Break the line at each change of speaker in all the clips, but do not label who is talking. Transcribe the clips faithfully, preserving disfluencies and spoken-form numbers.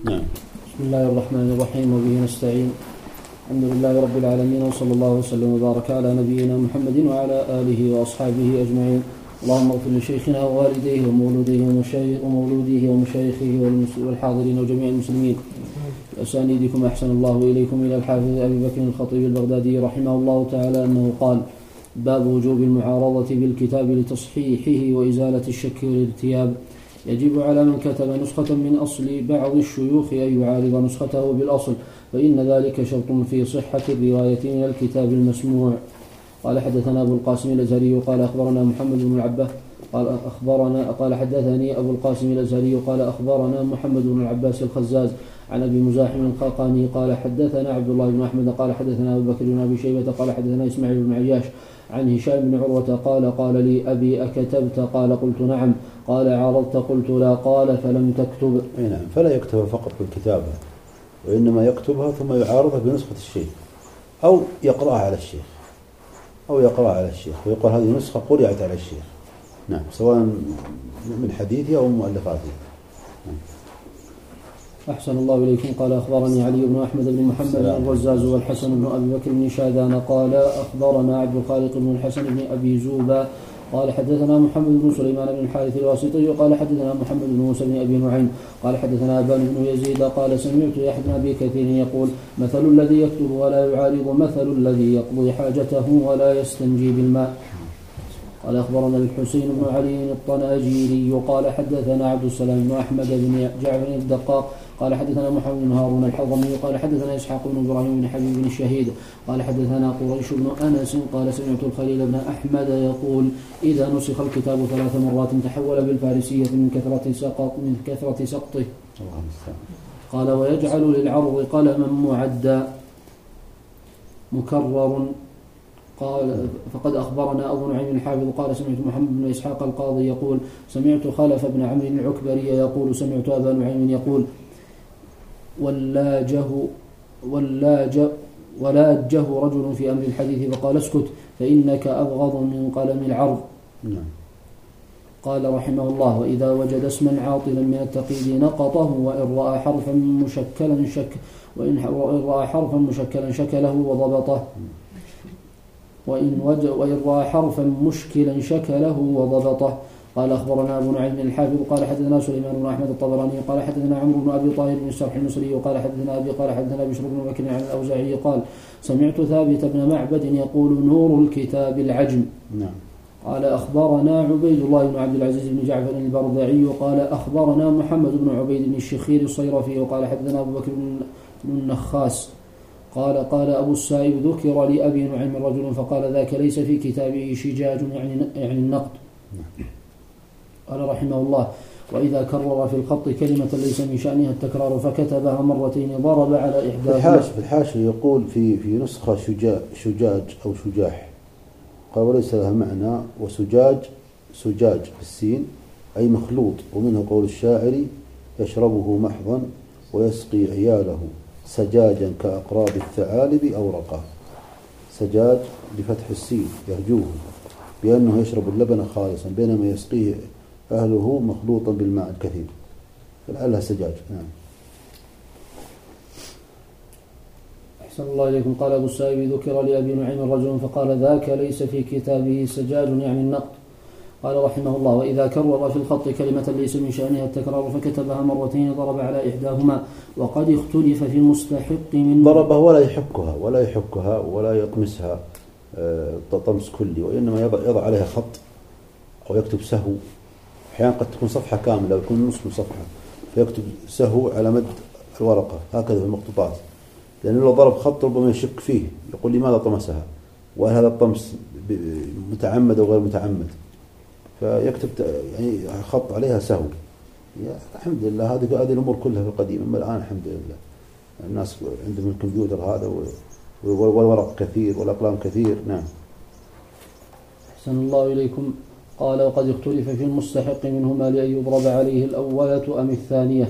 نعم.
بسم الله الرحمن الرحيم وبه نستعين. الحمد لله رب العالمين وصلى الله وسلم وبارك على نبينا محمد وعلى آله وأصحابه أجمعين. اللهم اغفر لشيخنا ووالديه ومولوديه ومولوديه ومشايخه والحاضرين وجميع المسلمين. بأسانيدكم أحسن الله إليكم إلى الحافظ أبي بكر الخطيب البغدادي رحمه الله تعالى أنه قال: باب وجوب المعارضة بالكتاب لتصحيحه وإزالة الشك والارتياب. يجب على من كتب نسخة من أصل بعض الشيوخ أن يعارض نسخته بالأصل، فإن ذلك شرط في صحة الرواية من الكتاب المسموع. قال حدثنا أبو القاسم الأزهري قال أخبرنا محمد بن العباس قال أخبرنا قال حدثني أبو القاسم الأزهري قال أخبرنا محمد بن العباس الخزاز عن أبي مزاحم الخاقاني قال حدثنا عبد الله بن أحمد قال حدثنا أبو بكر بن أبي شيبة قال حدثنا إسماعيل بن عياش عن هشام بن عروة قال قال لي أبي أكتبت؟ قال قلت نعم. قال عارضت؟ قلت لا. قال فلم تكتب؟
نعم. فلا يكتب فقط بالكتابة، وإنما يكتبها ثم يعارضها بنسخة الشيخ أو يقرأها على الشيخ أو يقرأها على الشيخ ويقول هذه نسخة قرأت على الشيخ. نعم، سواء من حديثه أو مؤلفاته. نعم.
أحسن الله إليكم. قال أخبرني علي بن أحمد بن محمد الرزاز والحسن بن أبي بكر بن شاذان قال أخبرنا عبد الخالق بن الحسن بن أبي زوبا قال حدثنا محمد بن سليمان بن الحارث الواسطي قال حدثنا محمد بن موسى بن أبي نعيم قال حدثنا أبان بن يزيد قال سمعت يحيى بن أبي كثير يقول: مثل الذي يكتب ولا يعارض مثل الذي يقضي حاجته ولا يستنجي بالماء. قال أخبرنا الحسين بن علي الطناجيري قال حدثنا عبد السلام بن أحمد بن جعفر الدقاق قال حدثنا محمد بن هارون الحضرمي قال حدثنا إسحاق بن إبراهيم بن حبيب بن الشهيد قال حدثنا قريش بن أنس قال سمعت الخليل بن أحمد يقول: إذا نسخ الكتاب ثلاث مرات تحول بالفارسية من كثرة سقط من كثرة سقطه. قال: ويجعل للعرض قلما معدا مكرر. قال: فقد أخبرنا أبو نعيم الحافظ قال سمعت محمد بن إسحاق القاضي يقول: سمعت خلف بن عمرو العكبري يقول: سمعت أبا نعيم يقول: ولاجه ولاج ولاجه رجل في أمر الحديث فقال: اسكت فإنك أبغض من قلم العرض. قال رحمه الله: وإذا وجد اسما عاطلا من التقييد نقطه، وإن رأى حرفا مشكلا شك وإن رأى حرفا مشكلا شكله وضبطه وإن, وإن رأى حرفا مشكلا شكله وضبطه. قال أخبرنا أبو نعيم الحافظ قال حدثنا سليمان بن أحمد الطبراني قال حدثنا عمرو بن أبي طاهر بن السرح المصري قال حدثنا أبي قال حدثنا بشر بن بكر عن الأوزاعي قال: سمعت ثابت بن معبد يقول: نور الكتاب العجم.
نعم.
قال أخبرنا عبيد الله بن عبد العزيز بن جعفر البرذعي قال أخبرنا محمد بن عبيد بن الشخير الصيرفي وقال حدثنا أبو بكر بن النخاس قال قال أبو السائب: ذكر لأبي نعيم رجل فقال: ذاك ليس في كتابه شجاج يعني يعني النقد. قال رحمه الله: وإذا كرر في الخط كلمة ليس من شأنها التكرار فكتبها مرتين ضرب على إحداهما.
في الحاشية يقول في في نسخة شجاج شجاج أو شجاح، قال: وليس لها معنى، وسجاج سجاج بالسين أي مخلوط، ومنه قول الشاعر: يشربه محضا ويسقي عياله سجاجا كأقراض الثعالب أورقا. سجاج بفتح السين يرجوه بأنه يشرب اللبن خالصا، بينما يسقيه أهله مخلوطا بالماء الكثير، فلعلها سجاج. نعم.
أحسن الله إليكم. قال أبو السائب: ذكر لأبي نعيم رجل فقال: ذاك ليس في كتابه سجاج يعني النقد. قال رحمه الله: وإذا كرر في الخط كلمة ليس من شأنها التكرار فكتبها مرتين ضرب على إحداهما. وقد اختلف في المستحق من
ضربه ولا يحكها ولا يحكها ولا يطمسها طمس كلي، وإنما يضع عليها خط أو يكتب سهو. أحيانا قد تكون صفحة كاملة ويكون نصف صفحة فيكتب سهو على مد الورقة هكذا في المخطوطات، لأنه لو ضرب خط ربما يشك فيه، يقول: لماذا طمسها؟ وهل هذا الطمس متعمد أو غير متعمد؟ فيكتب يعني خط عليها سهو. الحمد لله هذه هذه الأمور كلها في القديم، أما الآن الحمد لله الناس عندهم الكمبيوتر هذا والورق كثير والأقلام كثير. نعم.
أحسن الله إليكم. قال: وقد اختلف في المستحق منهما لأن يضرب عليه الأولة أم الثانية.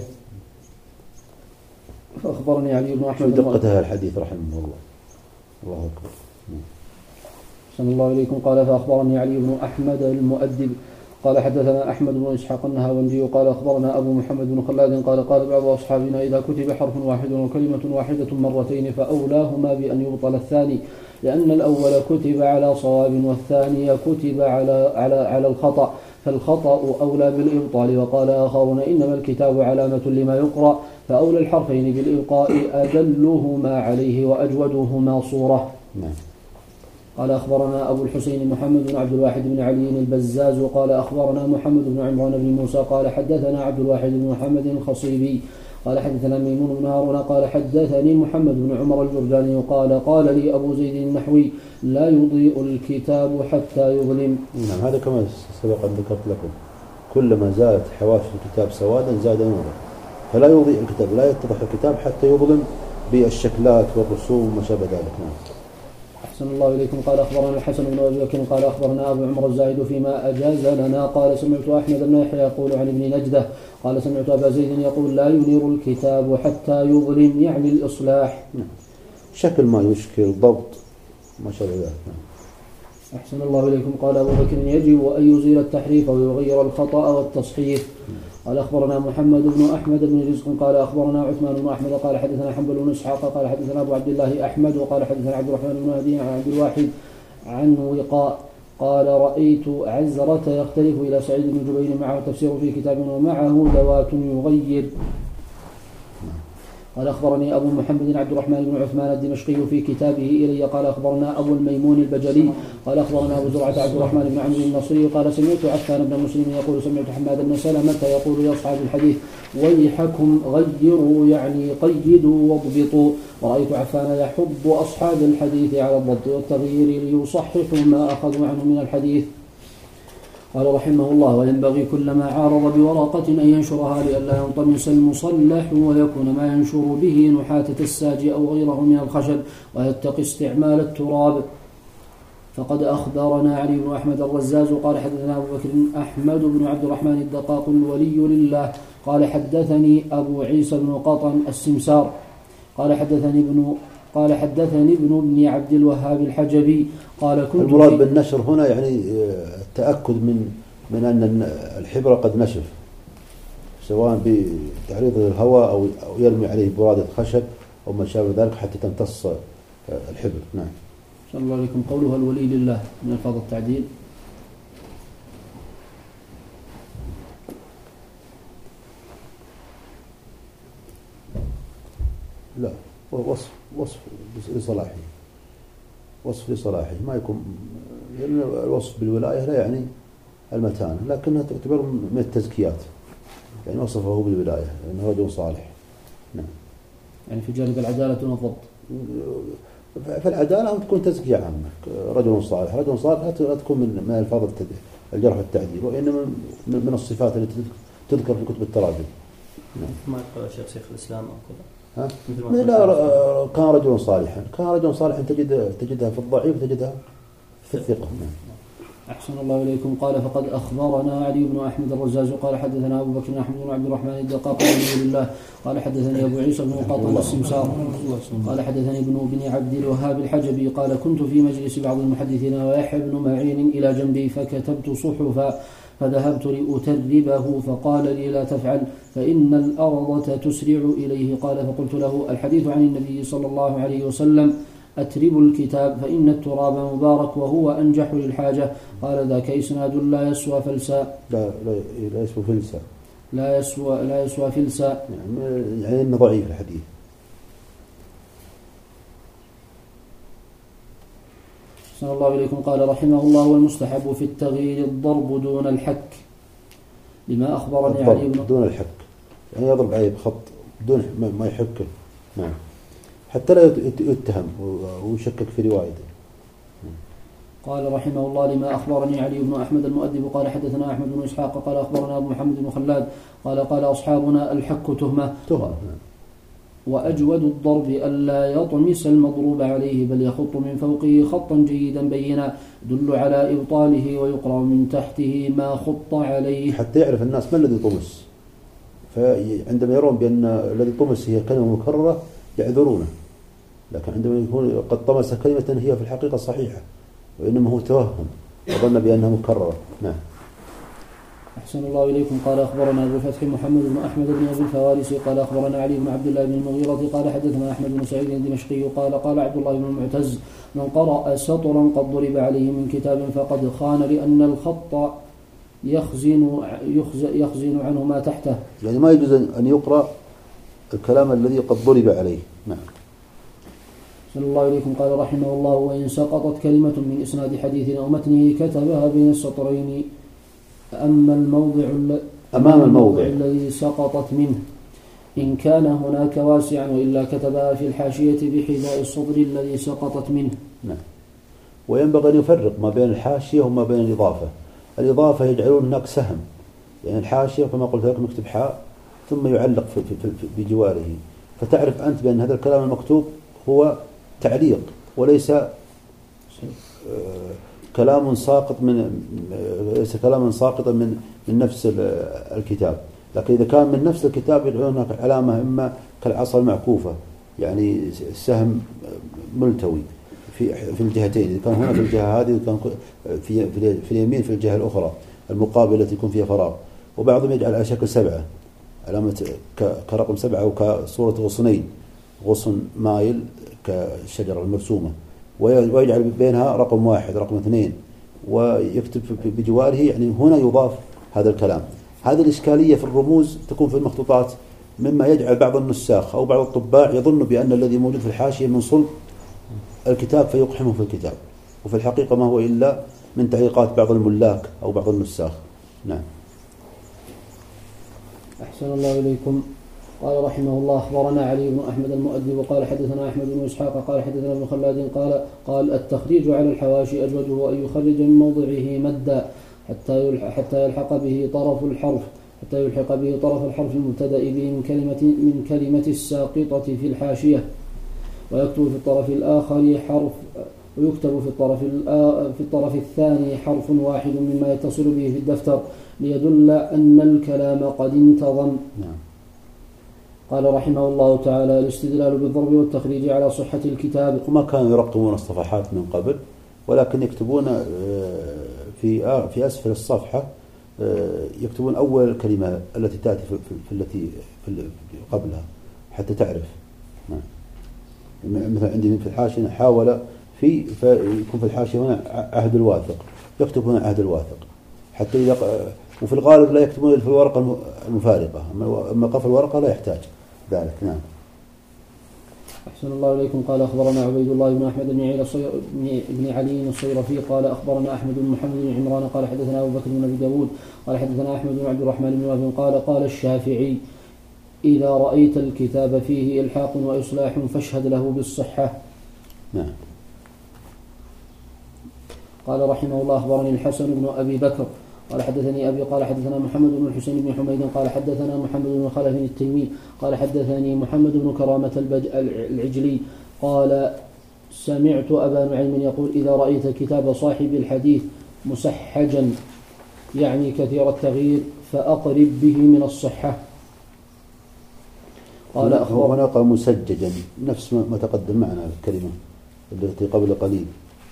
فأخبرني علي بن أحمد.
شو دقة هذا الحديث رحمه الله. الله أكبر.
أحسن الله إليكم. قال: فأخبرني علي بن أحمد المؤدب قال حدثنا أحمد بن إسحاق النهاوندي قال أخبرنا أبو محمد بن خلاد قال قال بعض أصحابنا إذا كتب حرف واحد وكلمة واحدة مرتين فأولاهما بأن يبطل الثاني لأن الأول كتب على صواب والثاني كتب على على على الخطأ فالخطأ أولى بالإبطال. وقال آخرون إنما الكتاب علامة لما يقرأ فأولى الحرفين بالإبقاء أدلهما عليه وأجودهما صورة. قال أخبرنا أبو الحسين محمد بن عبد الواحد بن علي البزاز قال أخبرنا محمد بن عمران بن موسى قال حدثنا عبد الواحد بن محمد الخصيبي قال حدثنا ميمون بن هارون قال حدثني محمد بن عمر الجرجاني قال قال لي أبو زيد النحوي لا يضيء الكتاب حتى يظلم.
نعم هذا كما سبق أن ذكرت لكم كلما زادت حواشي الكتاب سوادا زاد نورا، فلا يضيء الكتاب لا يتضح الكتاب حتى يظلم بالشكلات والرسوم وما شابه ذلك. نعم.
أحسن الله إليكم. قال أخبرنا الحسن بن أبي بكر قال أخبرنا أبو عمر الزاهد فيما أجاز لنا قال سمعت أحمد بن يحيى يقول عن ابن نجدة قال سمعت أبا زيد يقول لا ينير الكتاب حتى يظلم يعني الإصلاح.
شكل ما يشكل ضبط ما شابه ذلك.
أحسن الله إليكم. قال أبو بكر يجب أن يزيل التحريف ويغير الخطأ والتصحيح. قال أخبرنا محمد بن أحمد بن رزق قال أخبرنا عثمان بن أحمد قال حدثنا حنبل بن إسحاق قال حدثنا أبو عبد الله أحمد وقال حدثنا عبد الرحمن بن هدي عن عبد الواحد عن وقاء قال رأيت عزرة يختلف إلى سعيد بن جبير معه تفسير في كتاب ومعه ذوات يغير. قال أخبرني أبو محمد عبد الرحمن بن عثمان الدمشقي في كتابه إلي قال أخبرنا أبو الميمون البجلي قال أخبرنا أبو زرعة عبد الرحمن بن عمرو النصري قال سمعت عفان بن مسلم يقول سمعت حماد بن سلمة يقول لأصحاب الحديث ويحكم غيروا يعني قيدوا واضبطوا. ورأيت عفان يحض أصحاب الحديث على الضبط والتغيير ليصححوا ما أخذوا عنه من الحديث. قال رحمه الله وينبغي كلما عارض بورقة أن ينشرها لئلا ينطمس المصلح ويكون ما ينشر به نحاتة الساج أو غيره من الخشب ويتقي استعمال التراب. فقد أخبرنا علي بن أحمد الرزاز قال حدثنا أبو بكر أحمد بن عبد الرحمن الدقاق الولي لله قال حدثني أبو عيسى بن قطن السمسار قال حدثني ابن قال حدثني ابن ابن عبد الوهاب الحجبي قال كنت
المراد بالنشر هنا يعني التأكد من من أن الحبر قد نشف سواء بتعريض الهواء أو يرمي عليه برادة خشب أو ما شابه ذلك حتى تمتص الحبر. نعم.
صلى الله عليكم. قولها الولي لله من الفاظ التعديل.
لا وصف وصف لصلاحه وصف لصلاحه ما يكون لأن الوصف بالولاية لا يعني المتانة لكنها تعتبر من التزكيات يعني وصفه بالولاية لأنه رجل صالح. نعم.
يعني في جانب العدالة والضبط.
فالعدالة تكون تزكية عامة رجل صالح رجل صالح لا تكون من من الفاظ الجرح والتعديل وإنما من الصفات التي تذكر في كتب التراجم.
نعم. ما يقول شيخ شيخ الإسلام أو كذا.
ها؟ لا كان رجل صالحا كان رجل صالحا تجد تجدها في الضعيف تجدها في الثقة.
أحسن الله إليكم. قال فقد أخبرنا علي بن أحمد الرزاز قال حدثنا أبو بكر أحمد بن عبد الرحمن الدقاق الحمد لله قال حدثني أبو عيسى بن قطن السمسار قال حدثني ابن بن عبد الوهاب الحجبي قال كنت في مجلس بعض المحدثين ويحيى بن معين إلى جنبي فكتبت صحفا فذهبت لأتربه فقال لي لا تفعل فإن الأرض تسرع إليه. قال فقلت له الحديث عن النبي صلى الله عليه وسلم أترب الكتاب فإن التراب مبارك وهو أنجح للحاجة. قال ذاك إسناد لا يسوى فلسا
لا لا, لا يسوى فلسا
لا يسوى لا يسوى فلسا
يعني, يعني إنه ضعيف الحديث.
صلى الله عليكم. قال رحمه الله والمستحب في التغيير الضرب دون الحك لما أخبرني علي بن
دون الحك يعني يضرب عليه بخط بدون ما يحكه. نعم. حتى لا يتهم ويشكك في روايته.
قال رحمه الله لما أخبرني علي بن أحمد المؤدب قال حدثنا أحمد بن إسحاق قال أخبرنا أبو محمد بن خلاد قال قال أصحابنا الحك تهمة
تهمة
وأجود الضرب ألا يطمس المضروب عليه بل يخط من فوقه خطا جيدا بينا يدل على إبطاله ويقرأ من تحته ما خط عليه
حتى يعرف الناس ما الذي طمس. فعندما يرون بأن الذي طمس هي كلمة مكررة يعذرونه لكن عندما يكون قد طمس كلمة هي في الحقيقة صحيحة وإنما هو توهم وظن بأنها مكررة. نعم.
أحسن الله إليكم. قال أخبرنا أبو الفتح محمد بن أحمد بن أبي الفوارس قال أخبرنا علي بن عبد الله بن المغيرة قال حدثنا أحمد بن سعيد الدمشقي قال قال عبد الله بن المعتز من قرأ سطرا قد ضرب عليه من كتاب فقد خان لأن الخط يخزن يخزن عنه ما تحته.
يعني ما يجوز أن يقرأ الكلام الذي قد ضرب عليه. نعم.
صلى الله عليكم. قال رحمه الله وإن سقطت كلمة من إسناد حديث أو متنه كتبها بين السطرين أما الموضع
أمام الموضع
الذي سقطت منه إن كان هناك واسعا وإلا كتبها في الحاشية بحذاء الصدر الذي سقطت منه.
نعم. وينبغي أن يفرق ما بين الحاشية وما بين الإضافة. الإضافة يجعلون هناك سهم، يعني الحاشية كما قلت لكم يكتب حاء ثم يعلق في في في بجواره، فتعرف أنت بأن هذا الكلام المكتوب هو تعليق وليس كلام ساقط من ليس كلاما ساقطا من من نفس الكتاب. لكن إذا كان من نفس الكتاب يدعون هناك علامة إما كالعصا المعكوفة، يعني السهم ملتوي في في الجهتين، إذا كان هنا في الجهة هذه وكان في في اليمين في الجهة الأخرى المقابلة التي يكون فيها فراغ. وبعضهم يجعل على شكل سبعة، علامة كرقم سبعة وكصورة غصنين، غصن مايل كالشجرة المرسومة، ويجعل بينها رقم واحد رقم اثنين ويكتب بجواره، يعني هنا يضاف هذا الكلام. هذه الإشكالية في الرموز تكون في المخطوطات مما يجعل بعض النساخ أو بعض الطباع يظن بأن الذي موجود في الحاشية من صلب الكتاب فيقحمه في الكتاب، وفي الحقيقة ما هو إلا من تعليقات بعض الملاك أو بعض النساخ. نعم.
أحسن الله إليكم. قال رحمه الله أخبرنا علي بن أحمد المؤدب وقال حدثنا أحمد بن إسحاق قال حدثنا ابن خلاد قال قال التخريج على الحواشي أجوده أن يخرج من موضعه مدا حتى حتى يلحق به طرف الحرف حتى يلحق به طرف الحرف المبتدأ به من كلمة من كلمة الساقطة في الحاشية، ويكتب في الطرف الآخر حرف ويكتب في الطرف في الطرف الثاني حرف واحد مما يتصل به في الدفتر ليدل أن الكلام قد انتظم.
نعم.
قال رحمه الله تعالى الاستدلال بالضرب والتخريج على صحة الكتاب.
وما كانوا يرقمون الصفحات من قبل، ولكن يكتبون في في أسفل الصفحة يكتبون أول الكلمة التي تأتي في التي في قبلها حتى تعرف. نعم. مثلا عندي في الحاشية حاول في فيكون في الحاشية هنا عهد الواثق، يكتب هنا عهد الواثق حتى إذا وفي الغالب لا يكتبون في الورقة المفارقة، أما قفل الورقة لا يحتاج ذلك. نعم.
أحسن الله إليكم. قال أخبرنا عبيد الله بن أحمد بن علي الصيرفي قال أخبرنا أحمد بن محمد بن عمران قال حدثنا أبو بكر بن أبي داود قال حدثنا أحمد بن عبد الرحمن بن وهب قال قال الشافعي إذا رأيت الكتاب فيه إلحاق وإصلاح فاشهد له بالصحة.
نعم.
قال رحمه الله أخبرني الحسن بن أبي بكر قال حدثني أبي قال حدثنا محمد بن الحسين بن حميد قال حدثنا محمد بن خلف التيمي قال حدثني محمد بن كرامة العجلي قال سمعت أبا نعيم يقول إذا رأيت كتاب صاحب الحديث مسحجا يعني كثير التغيير فأقرب به من الصحة.
قال أخبر هنا قال مسججا نفس ما تقدم معنا الكلمة التي قبل قليل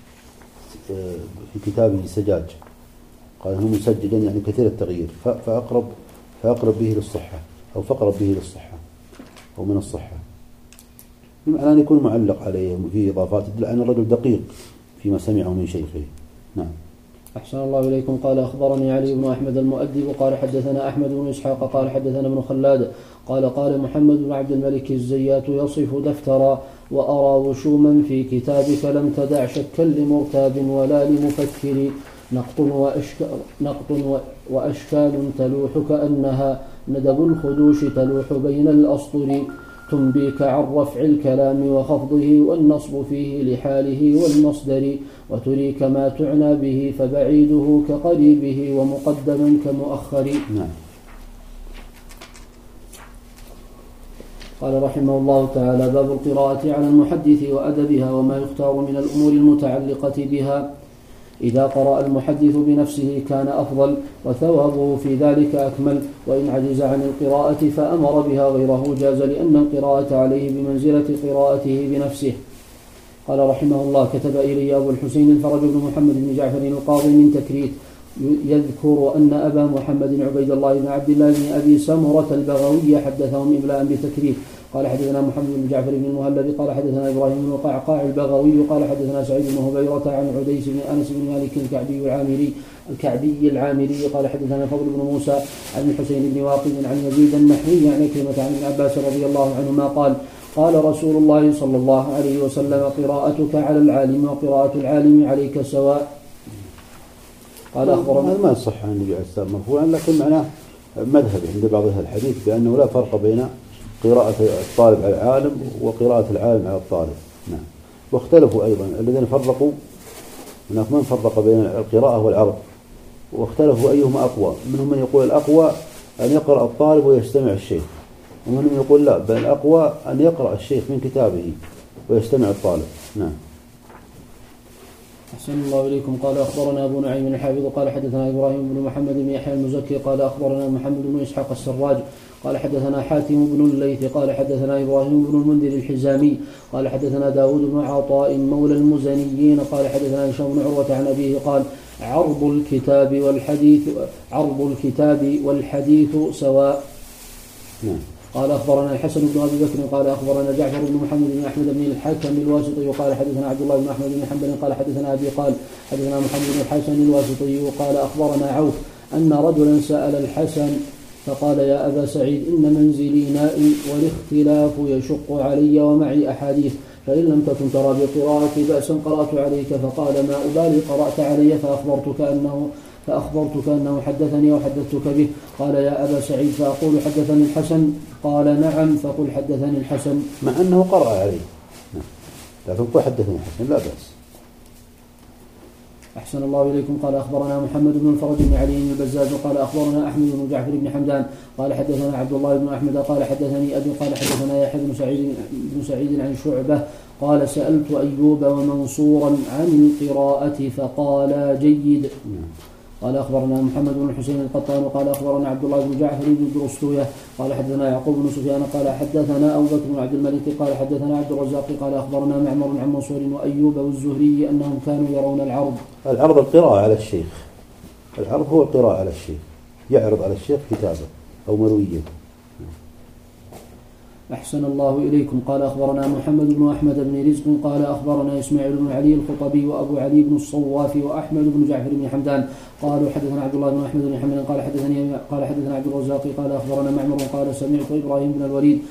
في كتابه سجاج، قال هو مسججا يعني كثير التغيير فأقرب فأقرب به للصحة أو فأقرب به للصحة أو من الصحة، بمعنى أن يكون معلق عليه وفيه إضافات تدل أن الرجل دقيق فيما سمعه من شيخه. نعم.
أحسن الله إليكم. قال أخبرني علي بن أحمد المؤدب قال حدثنا أحمد بن إسحاق قال حدثنا ابن خلاد قال قال محمد بن عبد الملك الزيات يصف دفترا وأرى وشوما في كتابك لم تدع شكا لمرتاب ولا لمفكر نقط وأشكال, نقط وأشكال تلوح كأنها ندب الخدوش تلوح بين الأسطر تنبيك عن رفع الكلام وخفضه والنصب فيه لحاله والمصدر وتريك ما تعنى به فبعيده كقريبه ومقدما كمؤخر.
نعم.
قال رحمه الله تعالى باب القراءة على المحدث وأدبها وما يختار من الأمور المتعلقة بها. إذا قرأ المحدث بنفسه كان أفضل وثوابه في ذلك أكمل، وإن عجز عن القراءة فأمر بها غيره جاز لأن القراءة عليه بمنزلة قراءته بنفسه. قال رحمه الله كتب إلي أبو الحسين الفرج بن محمد بن جعفر القاضي من تكريت يذكر أن أبا محمد عبيد الله بن عبد الله بن أبي سمرة البغوي حدثهم إملاء بتكرير. قال حدثنا محمد بن جعفر بن المهلب قال حدثنا إبراهيم بن القعقاع البغوي قال حدثنا سعيد بن هبيرة عن عديس بن أنس بن مالك الكعبي العامري الكعبي العامري قال حدثنا فضل بن موسى عن الحسين بن واقد عن يزيد النحوي عن كلمة عن ابن عباس رضي الله عنهما قال قال رسول الله صلى الله عليه وسلم قراءتك على العالم وقراءة العالم عليك سواء. قال أخبرنا
ما يصح عن النبي عليه الصلاة والسلام مرفوعا، لكن معناه مذهب عند بعض أهل الحديث بأنه لا فرق بين قراءة الطالب على العالم وقراءة العالم على الطالب. نعم. واختلفوا أيضا الذين فرقوا، هناك من فرق بين القراءة والعرض، واختلفوا أيهما أقوى. منهم من يقول الأقوى أن يقرأ الطالب ويستمع الشيخ، ومنهم يقول لا، بل الأقوى أن يقرأ الشيخ من كتابه ويستمع الطالب. نعم.
أحسن الله إليكم. قال أخبرنا أبو نعيم الحافظ قال حدثنا إبراهيم بن محمد بن يحيى المزكي قال أخبرنا محمد بن إسحاق السراج قال حدثنا حاتم بن الليث قال حدثنا إبراهيم بن المنذر الحزامي قال حدثنا داود بن عطاء مولى المزنيين قال حدثنا هشام بن عروة عن أبيه قال عرض الكتاب والحديث عرض الكتاب والحديث سواء.
نعم.
قال أخبرنا الحسن بن أبي بكر قال أخبرنا جعفر بن محمد بن أحمد بن الحكم الواسطي وقال حدثنا عبد الله بن أحمد بن حنبل قال حدثنا أبي قال حدثنا محمد بن الحسن الواسطي وقال أخبرنا عوف أن رجلا سأل الحسن فقال يا أبا سعيد إن منزلي نائم والاختلاف يشق علي ومعي أحاديث فإن لم تكن ترى بقراءتي بأسا قرأت عليك. فقال ما أبالي قرأت علي فأخبرتك أنه فأخبرتك أنه حدثني وحدثتك به. قال يا أبا سعيد فأقول حدثني الحسن؟ قال نعم فقل حدثني الحسن،
مع أنه قرأ عليه. نعم. لكن قل حدثني الحسن لا بأس.
أحسن الله إليكم. قال أخبرنا محمد بن الفرج بن علي البزاز قال أخبرنا أحمد بن جعفر بن حمدان قال حدثنا عبد الله بن أحمد قال حدثني أبي قال حدثنا يحيى بن سعيد بن سعيد عن شعبة قال سألت أيوب ومنصورا عن القراءة فقال جيد. قال أخبرنا محمد بن الحسين القطان قال أخبرنا عبد الله بن جعفر بن درستوية قال حدثنا يعقوب بن سفيان قال حدثنا أبو بكر بن عبد الملك قال حدثنا عبد الرزاق قال أخبرنا معمر عن منصور وأيوب والزهري أنهم كانوا يرون العرض.
العرض القراءة على الشيخ، العرض هو القراءة على الشيخ، يعرض على الشيخ كتابه أو مرويه.
أحسن الله إليكم. قال أخبرنا محمد بن أحمد بن رزق قال أخبرنا إسماعيل بن علي الخطبي وأبو علي بن الصواف وأحمد بن جعفر بن حمدان قالوا حدثنا عبد الله بن أحمد بن حمد قال حدثني قال حدثنا عبد الرزاق قال أخبرنا معمر قال سمعت إبراهيم بن الوليد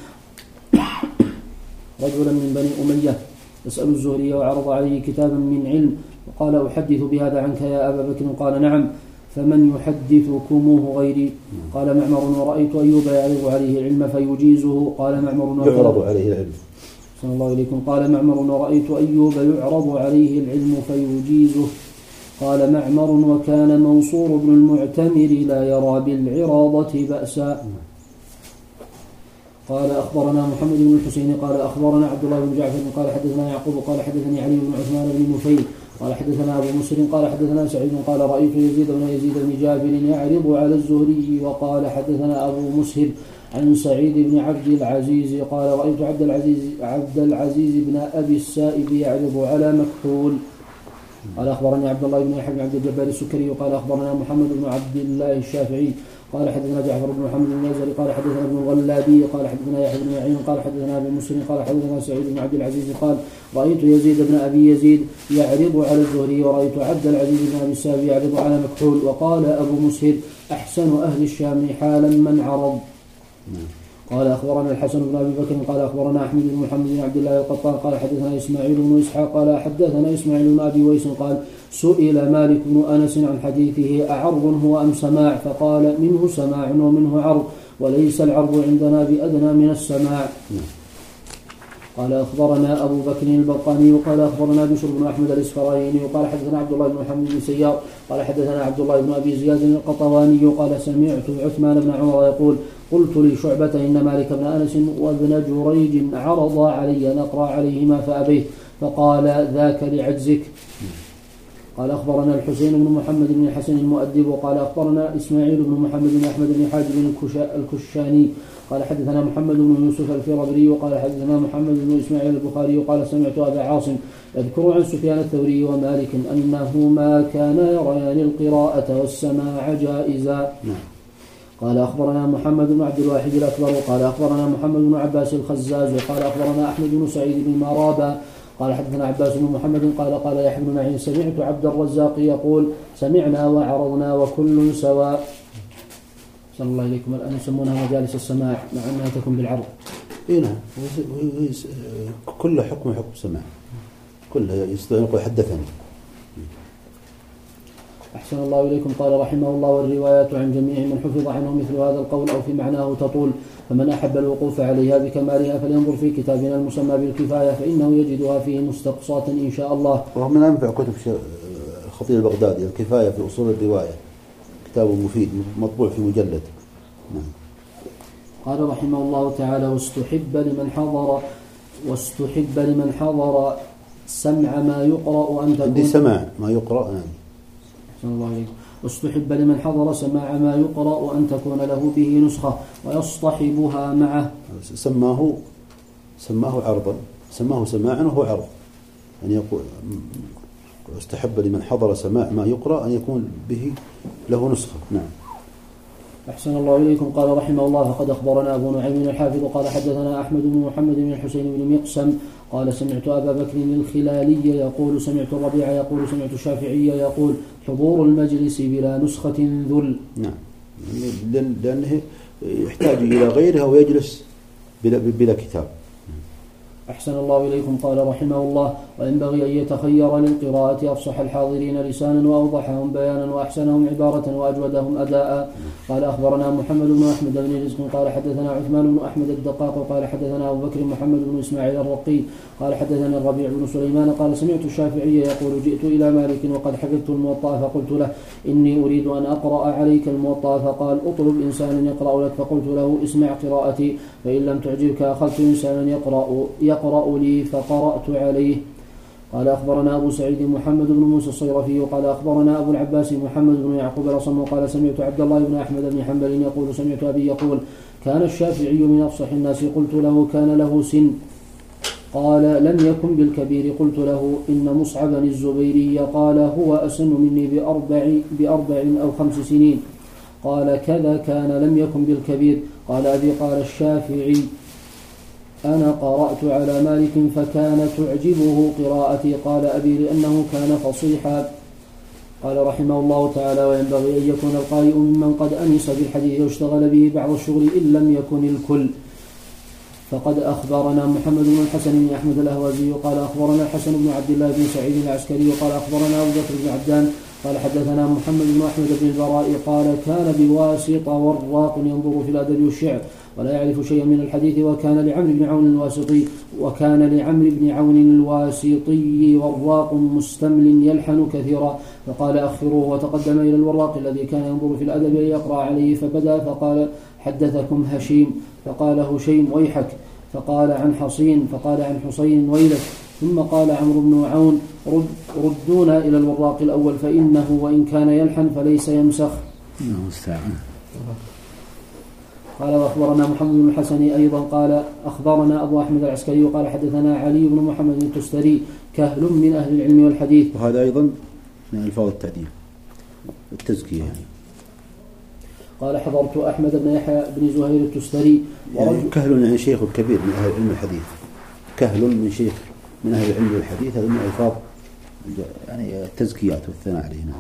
رجلا من بني أمية يسأل الزهري وعرض عليه كتابا من علم وقال أحدث بهذا عنك يا أبا بكر؟ قال نعم فمن يحدثكموه غيري؟ قال معمر ورأيت أيوب يعرض عليه العلم فيجيزه. قال معمر
يعرض عليه العلم.
صلى الله عليكم. قال معمر ورأيت أيوب يعرض عليه العلم فيجيزه. قال معمر وكان منصور بن المعتمر لا يرى بالعراضة بأسا. قال أخبرنا محمد بن الحسين قال أخبرنا عبد الله بن جعفر قال حدثنا يعقوب قال حدثني علي بن عثمان بن نفيل قال حدثنا أبو مسلم قال حدثنا سعيد قال رأيت يزيد بن يزيد بن جابر يعرض على الزهري وقال حدثنا أبو مسهر عن سعيد بن عبد العزيز قال رأيت عبد العزيز عبد العزيز بن أبي السائب يعرض على مكحول. قال أخبرني عبد الله بن يحيى بن عبد الجبار السكري قال أخبرنا محمد بن عبد الله الشافعي قال حدثنا جعفر بن محمد بن النازري قال حدثنا ابن الغلابي قال حدثنا يحيى بن معين قال حدثنا ابو مسلم قال حدثنا سعيد بن عبد العزيز قال رايت يزيد بن ابي يزيد يعرض على الزهري ورايت عبد العزيز بن ابي السائب يعرض على مكحول. وقال ابو مسهر احسن اهل الشام حالا من عرض. قال أخبرنا الحسن بن أبي بكر قال أخبرنا أحمد بن محمد بن عبد الله القطان قال حدثنا إسماعيل بن إسحاق قال حدثنا إسماعيل بن أبي ويس قال سئل مالك بن أنس عن حديثه أعرض هو أم سماع؟ فقال منه سماع ومنه عرض وليس العرض عندنا بأدنى من السماع. قال أخبرنا أبو بكر البرقاني وقال أخبرنا بشر بن أحمد الإسفرايني وقال حدثنا عبد الله بن محمد بن سيار قال حدثنا عبد الله بن أبي زياد القطواني قال سمعت عثمان بن عمر يقول قلت لشعبة إن مالك بن أنس وابن جريج عرضا علي نقرأ عليهما فأبيت فقال ذاك لعجزك. قال أخبرنا الحسين بن محمد بن الحسن المؤدب وقال أخبرنا إسماعيل بن محمد بن أحمد بن حاجب الكشاني قال حدثنا محمد بن يوسف الفرابري قال حدثنا محمد بن إسماعيل البخاري قال سمعت أبا عاصم يذكر عن سفيان الثوري ومالك أنهما كانا يريان القراءة والسماع جائزا. قال أخبرنا محمد بن عبد الواحد الأكبر قال أخبرنا محمد بن عباس الخزاز قال أخبرنا أحمد بن سعيد بن مرابا قال حدثنا عباس بن محمد قال قال يحيى بن معين سمعت عبد الرزاق يقول سمعنا وعرضنا وكل سواء. صلى الله عليكم. الآن يسمونها مجالس السماع مع أنها تكون بالعرض.
إيه نعم كلها حكم حكم سماع كلها يستطيع يقول حدثني.
أحسن الله إليكم. قال رحمه الله والروايات عن جميع من حفظ عنه مثل هذا القول أو في معناه تطول فمن أحب الوقوف عليها بكمالها فلينظر في كتابنا المسمى بالكفاية فإنه يجدها فيه مستقصاة إن شاء الله.
وهو من أنفع كتب الخطيب البغدادي الكفاية في أصول الرواية كتاب مفيد مطبوع في مجلد.
قال رحمه الله تعالى واستحب لمن حضر واستحب لمن حضر سمع ما يقرأ أن تكون
سماع ما يقرأ يعني.
أحسن الله عليكم. واستحب لمن حضر سماع ما يقرأ أن تكون له به نسخة ويصطحبها معه.
سماه سماه عرضا سماه سماعا وهو عرض يعني يقول استحب لمن حضر سماع ما يقرأ أن يكون به له نسخة. نعم.
أحسن الله إليكم. قال رحمه الله فقد أخبرنا أبو نعيم الحافظ قال حدثنا أحمد بن محمد بن الحسين بن مقسم قال سمعت أبا بكر الخلالي يقول سمعت الربيع يقول سمعت الشافعي يقول حضور المجلس بلا نسخة ذل.
نعم لأنه يحتاج إلى غيرها ويجلس بلا, بلا كتاب.
أحسن الله إليكم. قال رحمه الله وينبغي أن يتخير للقراءة أفصح الحاضرين لسانا وأوضحهم بيانا وأحسنهم عبارة وأجودهم أداء. قال أخبرنا محمد بن أحمد بن رزق قال حدثنا عثمان بن أحمد الدقاق قال حدثنا أبو بكر محمد بن إسماعيل الرقي قال حدثنا الربيع بن سليمان قال سمعت الشافعي يقول جئت إلى مالك وقد حفظت الموطأ فقلت له إني أريد أن أقرأ عليك الموطأ فقال أطلب إنسانا يقرأ لك فقلت له اسمع قراءتي فإن لم تعجبك أخذت إنسانا يقرأ يقرأ لي فقرأت عليه. قال أخبرنا أبو سعيد محمد بن موسى الصيرفي قال أخبرنا أبو العباس محمد بن يعقوب الأصم قال سمعت عبد الله بن أحمد بن حنبل يقول سمعت أبي يقول كان الشافعي من أفصح الناس قلت له كان له سن قال لم يكن بالكبير قلت له إن مصعبا الزبيري قال هو أسن مني بأربع, بأربع أو خمس سنين قال كذا كان لم يكن بالكبير. قال أبي قال الشافعي أنا قرأت على مالك فكان تعجبه قراءتي قال أبي لأنه كان فصيحا. قال رحمه الله تعالى وينبغي أن يكون القارئ ممن قد أنس بالحديث واشتغل به بعض الشغل إن لم يكن الكل. فقد أخبرنا محمد بن الحسن بن أحمد الأهوازي قال أخبرنا الحسن بن عبد الله بن سعيد العسكري قال أخبرنا أبو بكر بن عبدان قال حدثنا محمد بن أحمد بن البراء قال كان بواسطة وراق ينظر في الأدب والشعر ولا يعرف شيئا من الحديث وكان لعمرو بن عون الواسطي وكان لعمرو بن عون الواسطي وراق مستمل يلحن كثيرا فقال أخروه وتقدم إلى الوراق الذي كان ينظر في الأدب أن يقرأ عليه فبدأ فقال حدثكم هشيم فقال هشيم ويحك فقال عن حصين فقال عن حصين ويلك ثم قال عمرو بن عون رد ردونا إلى الوراق الأول فإنه وإن كان يلحن فليس يمسخ. قال وأخبرنا محمد بن الحسن أيضا قال أخبرنا أبو أحمد العسكري قال حدثنا علي بن محمد التستري كهل من أهل العلم والحديث.
وهذا أيضا من ألفاظ التعديل التزكية يعني.
قال حضرت أحمد بن يحيى بن زهير التستري
يعني كهل يعني شيخ كبير من أهل العلم والحديث كهل من شيخ من أهل العلم والحديث هذا من ألفاظ يعني التزكيات والثناء علينا.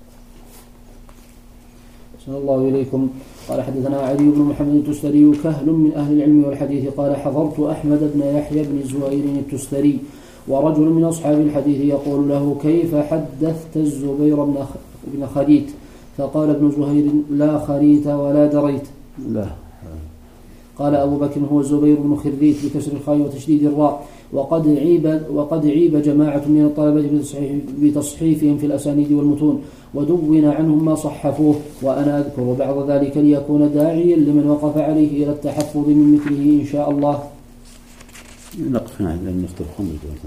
صلى الله إليكم. قال حدثنا علي بن محمد التستري كهل من أهل العلم والحديث قال حضرت أحمد بن يحيى بن زهير التستري ورجل من أصحاب الحديث يقول له كيف حدثت الزبير بن خريت فقال ابن زهير لا خريت ولا دريت.
لا.
قال أبو بكر هو الزبير بن خريت بكسر الخاء وتشديد الراء وقد عيب وقد عيب جماعة من الطلبة بتصحيفهم في الأسانيد والمتون ودون عنهم ما صحفوه وأنا أذكر بعض ذلك ليكون داعيا لمن وقف عليه إلى التحفظ من مثله إن شاء الله.
نقف هنا لأن نختار خمس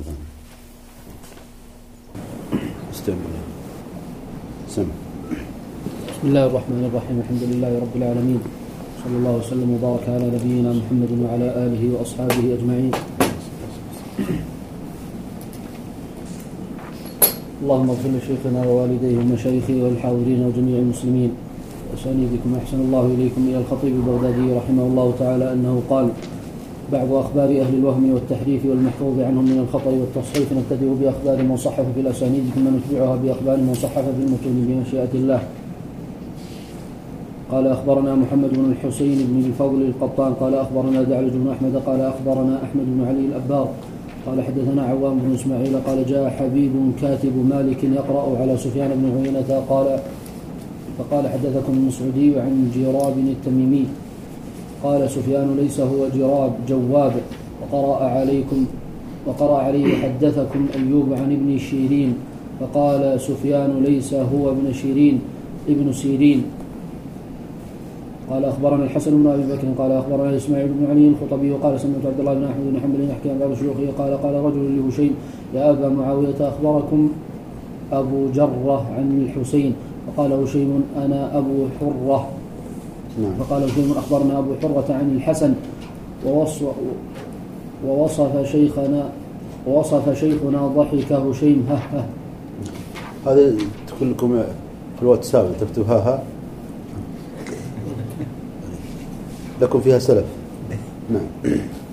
استمع سمع.
بسم الله الرحمن الرحيم الحمد لله رب العالمين صلى الله وسلم وبارك على نبينا محمد وعلى آله وأصحابه أجمعين. اللهم اغفر لشيخنا ووالديه ومشايخه والحاضرين وجميع المسلمين. أسانيدكم أحسن الله إليكم إلى الخطيب البغدادي رحمه الله تعالى أنه قال: بعض أخبار أهل الوهم والتحريف والمحفوظ عنهم من الخطأ والتصحيف نبتدئ بأخبار من صحف في الأسانيد ثم نتبعها بأخبار من صحف في المتون بمشيئة الله. قال: أخبرنا محمد بن الحسين بن الفضل القطان قال: أخبرنا دعلج بن أحمد قال: أخبرنا أحمد بن علي الأبار قال: حدثنا عوام بن إسماعيل قال: جاء حبيب كاتب مالك يقرأ على سفيان بن عيينة قال فقال: حدثكم المسعودي عن جراب التميمي قال: سفيان ليس هو جراب جواب وقرأ عليكم وقرأ عليه حدثكم أيوب عن ابن شيرين فقال: سفيان ليس هو ابن شيرين ابن سيرين. قال: أخبرنا الحسن بن أبي بكر قال: أخبرنا إسماعيل بن علي الخطبي قال: سمعت عبد الله بن أحمد بن حنبل يحكي عن بعض شيوخه قال: قال رجل لهشيم: يا أبا معاوية أخبركم أبو جرة عن الحسين. فقال هشيم: أنا أبو حرة. فقال هشيم: أخبرنا أبو حرة عن الحسن ووصف شيخنا ووصف شيخنا ضحك هشيم ها ها.
هذا تقول لكم في الواتساب تكتبها ها لكم فيها سلف. نعم.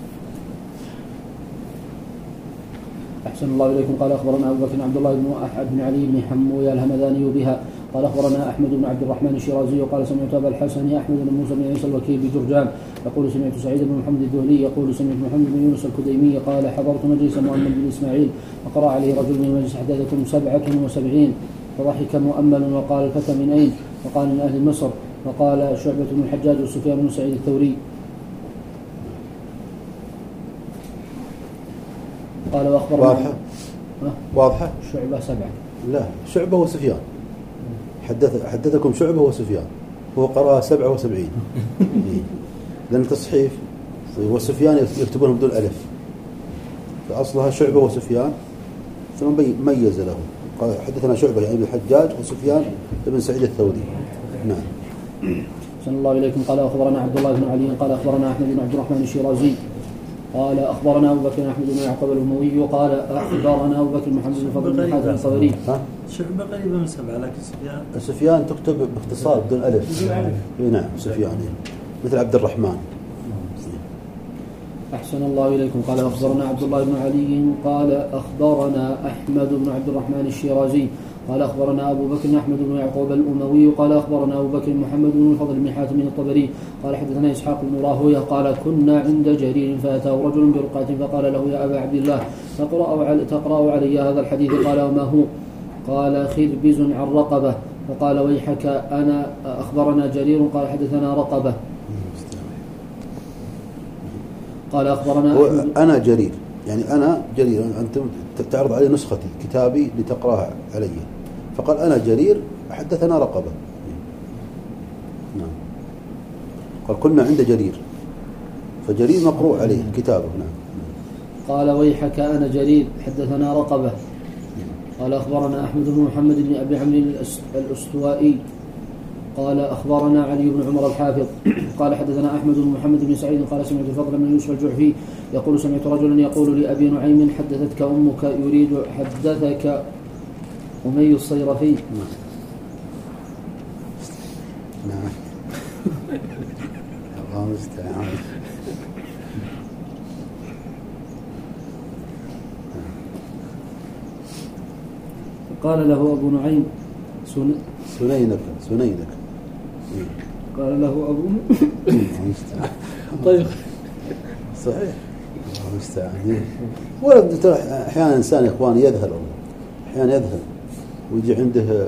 أحسن الله إليكم. قال: أخبرنا أبو بكر عبد الله بن أحد بن علي بن حموية الهمداني بها قال: أخبرنا أحمد بن عبد الرحمن الشيرازي قال: سمعت أبا الحسن أحمد بن موسى بن عيسى الوكيل بجرجان يقول: سمعت سعيد بن محمد الذهلي يقول: سمعت محمد بن يونس الكديمي قال: حضرت مجلس مؤمل بن إسماعيل فقرأ عليه رجل من المجلس: حدثكم سبعة وسبعين. فضحك مؤمل وقال: الفتى من أين؟ فقال: من أهل مصر. فقال: شعبة بن الحجاج وسفيان بن سعيد الثوري. قال: وأخبرنا
واضحة واضحة
شعبة سبعة.
لا، شعبة وسفيان. حدث حدثكم شعبة وسفيان، هو قرأ سبعة وسبعين. لأن تصحيف وسفيان يكتبونهم بدون ألف، فأصلها شعبة وسفيان ثم ميز له قال: حدثنا شعبة يعني ابن الحجاج وسفيان ابن سعيد الثوري. نعم.
صلى الله إليكم. قال: أخبرنا عبد الله بن علي قال: أخبرنا أحمد بن عبد الرحمن الشيرازي قال: أخبرنا أبو بكر أحمد بن يعقوب الأموي قال: أخبرنا أبو بكر محمد بن فضل بن حاتم الصبري.
شعبة قريبة من سبعة لكن سفيان
سفيان تكتب باختصار بدون ألف. نعم سفيان مثل عبد الرحمن.
أحسن الله إليكم. قال: أخبرنا عبد الله بن علي قال: أخبرنا أحمد بن عبد الرحمن الشيرازي قال: أخبرنا أبو بكر أحمد بن يعقوب الأموي قال: أخبرنا أبو بكر محمد بن فضل بن حاتم الطبري قال: حدثنا إسحاق بن راهويه قال: كنا عند جرير فأتاه رجل برقعة فقال له: يا أبا عبد الله تقرأ علي هذا الحديث؟ قال: وما هو؟ قال: خربز عن رقبة. فقال: ويحك أنا أخبرنا جرير قال: حدثنا رقبة. قال: أخبرنا
أنا جرير يعني أنا جرير، أنتم تعرض علي نسختي كتابي لتقرأها علي، فقال: أنا جرير حدثنا رقبة. نعم. قال: كنا عند جرير، فجرير مقروء عليه كتابه. نعم.
قال: ويحك أنا جرير حدثنا رقبة. قال: أخبرنا أحمد بن محمد بن أبي عمرو الأستوائي قال: أخبرنا علي بن عمر الحافظ قال: حدثنا أحمد بن محمد بن سعيد قال: سمعت الفضل بن يوسف الجعفي يقول: سمعت رجلا يقول لأبي نعيم: حدثتك أمك يريد حدثك أمي الصيرفي.
نعم. الله المستعان.
قال له أبو نعيم:
سنينك سنينك.
قال له أبو طيب
صحيح. الله المستعان. ولا أحيانا إنسان يا إخوان يذهل، أحيانا يذهل ويجي عنده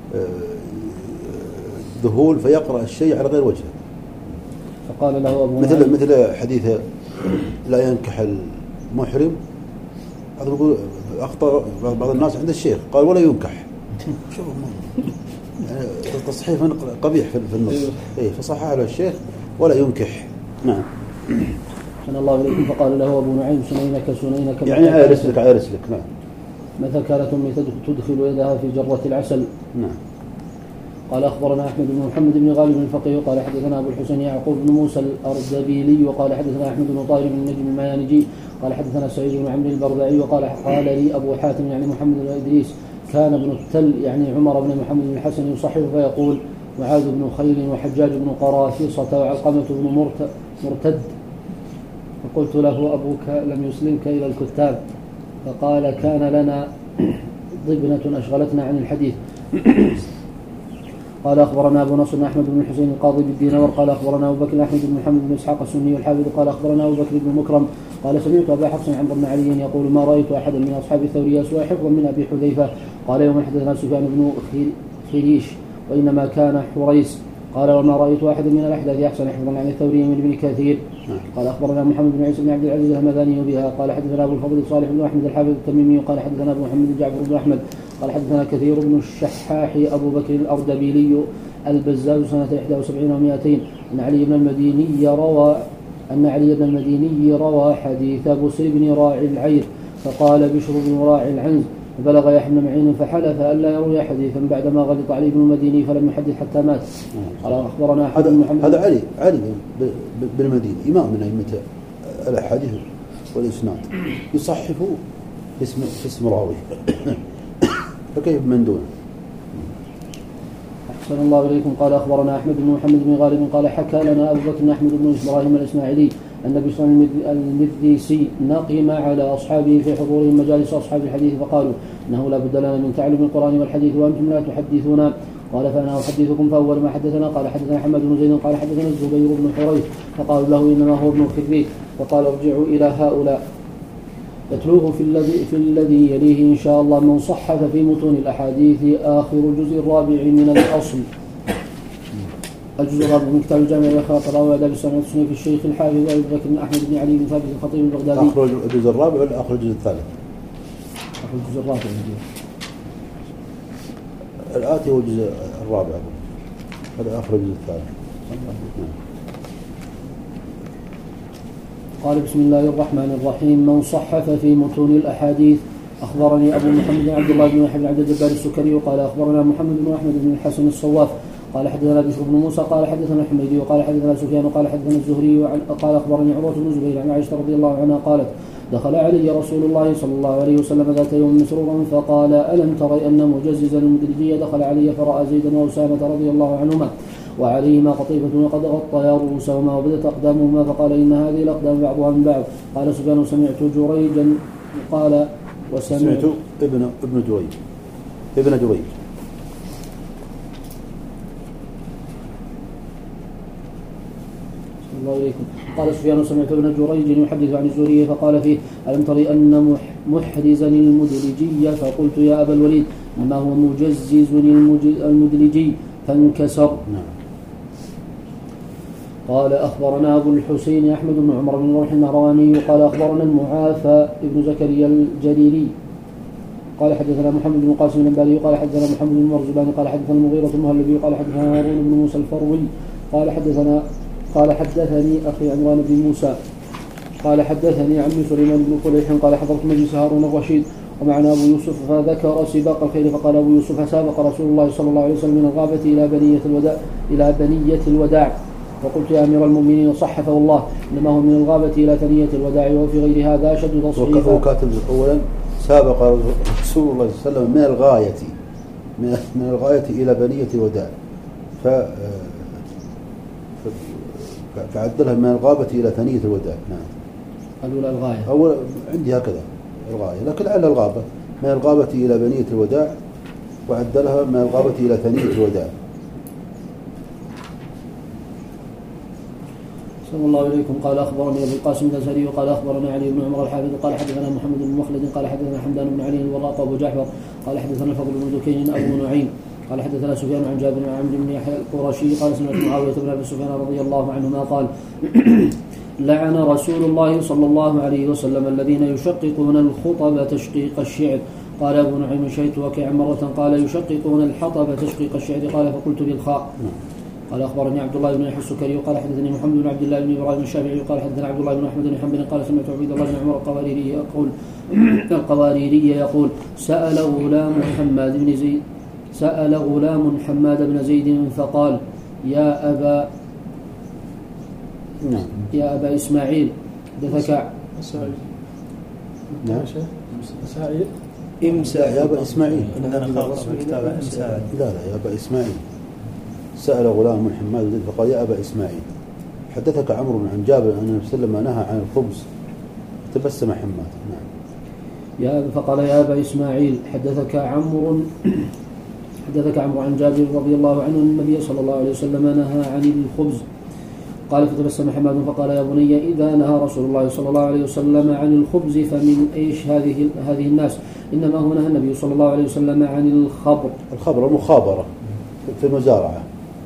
ذهول فيقرأ الشيء على غير وجهه.
فقال له أبو
مثل نعيم مثل حديث لا ينكح المحرم، هذا يقول أخطأ بعض الناس عند الشيخ قال: ولا ينكح. شوفوا يعني التصحيف قبيح في النص. إيه فصحح له الشيخ: ولا ينكح. نعم.
أحسن الله إليكم. فقال له أبو نعيم: سنينك سنينك
يعني على رسلك على رسلك. نعم.
متى كانت أمي تدخل يدها في جرة العسل؟
نعم.
قال أخبرنا أحمد بن محمد بن غالب الفقيه قال حدثنا أبو الحسين يعقوب بن موسى الأردبيلي وقال حدثنا أحمد بن طاهر بن نجم الميانجي قال حدثنا سعيد بن عمرو البربعي وقال قال لي أبو حاتم يعني محمد بن إدريس كان ابن التل يعني عمر بن محمد بن الحسن يصحح فيقول معاذ بن خيل وحجاج بن قرافصة وعلقمة بن مرتد، فقلت له أبوك لم يسلمك إلى الكتاب؟ فقال كان لنا ضبنة أشغلتنا عن الحديث. قال أخبرنا أبو نصر أحمد بن الحسين القاضي بالدينور قال أخبرنا أبو بكر أحمد بن محمد بن إسحاق السني والحافظ قال أخبرنا أبو بكر بن مكرم قال سمعت أبا حفص عمرو بن علي يقول ما رأيت أحدا من أصحاب الثوري أسوأ حفظا من أبي حذيفة. قال يوم حدثنا سفيان بن خريش وإنما كان حريص قال وما رأيت أحدا من الأحداث أحسن حفظا عن الثوري من ابن كثير. قال أخبرنا محمد بن عيسى بن عبد العزيز الهمداني بها قال حدثنا أبو الفضل صالح بن أحمد الحافظ التميمي قال حدثنا أبو محمد جعفر بن أحمد قال حدثنا كثير بن الشحاح أبو بكر الأردبيلي البزاز سنة إحدى وسبعين ومائتين أن علي بن المديني روى أن علي بن المديني روى حديث بسر بن راعي العير فقال بشر بن راعي العنز فبلغ يحيى بن معين فحلف ألا يروي حديثا بعدما غلط علي بن المديني فلم يحدث حتى مات. قال أخبرنا
هذا محمد هذا علي علي بالمديني إمام من أئمة الأحاديث والإسناد يصحف اسم اسم راوي فكيف من دونه؟
أحسن الله إليكم. قال أخبرنا أحمد بن محمد بن غالب قال حكى لنا أبو بكر أحمد بن إبراهيم الإسماعيلي أن بشر المذيسي نقم على أصحابه في حضورهم مجالس أصحاب الحديث فقالوا إنه لا بد لنا من تعلم القرآن والحديث وأنتم لا تحدثون. قال فأنا أحدثكم فأول ما حدثنا قال حدثنا حماد بن زيد قال حدثنا الزبير بن حريث فقالوا له إنما هو ابن خريج فقال ارجعوا إلى هؤلاء يتلوه في الذي في الذي يليه إن شاء الله من صحف في متون الأحاديث آخر الجزء الرابع من الأصل. الجزء الرابع من كتاب الجامع والأخلاق الراوي وآداب السمع والتصنيف الشيخ الحافظ أبي بكر بن أحمد بن علي بن ثابت الخطيب البغدادي.
آخر الجزء الرابع ولا آخر الجزء الثالث؟
آخر الجزء الرابع.
الآتي هو الجزء الرابع هذا آخر الجزء الثالث.
قال بسم الله الرحمن الرحيم. من صحف في متون الأحاديث. أخبرني أبو محمد بن عبد الله بن يحيى بن عبد الجبار السكري قال أخبرنا محمد بن أحمد بن الحسن الصواف قال حدثنا بشر بن موسى قال حدثنا الحميدي وقال حدثنا سفيان قال حدثنا الزهري قال أخبرني عروة بن الزبير عن عائشة رضي الله عنها قالت دخل علي رسول الله صلى الله عليه وسلم ذات يوم مسرورا فقال ألم تري أن مجززا المدلجي دخل علي فرأى زيدا وأسامة رضي الله عنهما وعليهما قطيفة وقد غطيا رؤوسهما وبدت أقدامهما فقال إن هذه الأقدام بعضها من بعض. قال سفيان سمعت جريجا قال
وسمعت ابن ابن جريج ابن جريج
الله إليكم. قال سفيان سمعت ابن جريج يحدث عن الزهري فقال فيه ألم تري أن محرزا المدلجي فقلت يا أبا الوليد إنما هو مجزز المدلجي فانكسر. قال أخبرنا أبو الحسين أحمد بن عمر بن روح النهرواني قال أخبرنا المعافى ابن زكريا الجليلي قال حدثنا محمد بن قاسم الأنباري قال حدثنا محمد بن مرزباني قال حدثنا المغيرة المهلبي قال حدثنا هارون بن موسى الفروي قال حدثنا قال حدثني أخي عمران بن موسى قال حدثني عمي سليمان بن فليح قال حضرت مجلس هارون الرشيد ومعنا أبو يوسف فذكر سباق الخيل فقال أبو يوسف سابق رسول الله صلى الله عليه وسلم من الغابة إلى بنية الوداع إلى بنية الوداع فقلت يا أمير المؤمنين صحف والله إنما هو من الغابة إلى ثنية الوداع وفي غير هذا أشد تصحيفا.
وكاتب أولا سابق رسول الله صلى الله عليه وسلم من الغاية من الغاية إلى بنية الوداع ف فعدلها من الغابة إلى ثنية الوداع. نعم.
الأولى الغاية.
أول عندي هكذا الغاية لكن على الغابة من الغابة إلى بنية الوداع وعدلها من الغابة إلى ثنية الوداع.
صلى الله إليكم. قال أخبرني أبو القاسم الأزهري قال أخبرنا علي بن عمر الحافظ قال حدثنا محمد بن مخلد قال حدثنا حمدان بن علي الوراق أبو جعفر قال حدثنا الفضل بن دكين أبو نعيم قال حدثنا سفيان عن جابر بن عمرو بن يحيى القرشي قال سمعت معاوية بن أبي سفيان رضي الله عنهما قال لعن رسول الله صلى الله عليه وسلم الذين يشققون الخطب تشقيق الشعر. قال أبو نعيم شهدت وكيعا مرة قال يشققون الحطب تشقيق الشعر قال فقلت بالخاء. قال أخبرني عبد الله بن يحيى السكري قال حدثني محمد بن عبد الله بن إبراهيم الشافعي قال حدثنا عبد الله بن أحمد بن حنبل قال سمعت عبيد الله بن عمر القواريري يقول القواريري يقول سأل غلام محمد بن زيد سأل غلام حماد بن زيد فقال يا أبا
نعم
يا أبا إسماعيل حدثك
نعم
إسماعيل
إمساعيل يا أبا إسماعيل
عندنا خاطر كتاب إمساعيل.
لا لا يا أبا إسماعيل. سأل غلام من حماد بن زيد فقال يا أبا إسماعيل حدثك عمرو عن جابر أن النبي صلى الله عليه وسلم نهى عن الخبز تبسم حماد. نعم
يا فقال يا أبا إسماعيل حدثك عمرو حدثك عمرو عن جابر رضي الله عنه أن النبي صلى الله عليه وسلم نهى عن الخبز. قال فتبسم حماد فقال يا بني إذا نهى رسول الله صلى الله عليه وسلم عن الخبز فمن إيش هذه هذه الناس؟ إنما هو نهى النبي صلى الله عليه وسلم عن الخبر.
الخبر المخابرة في المزارعة.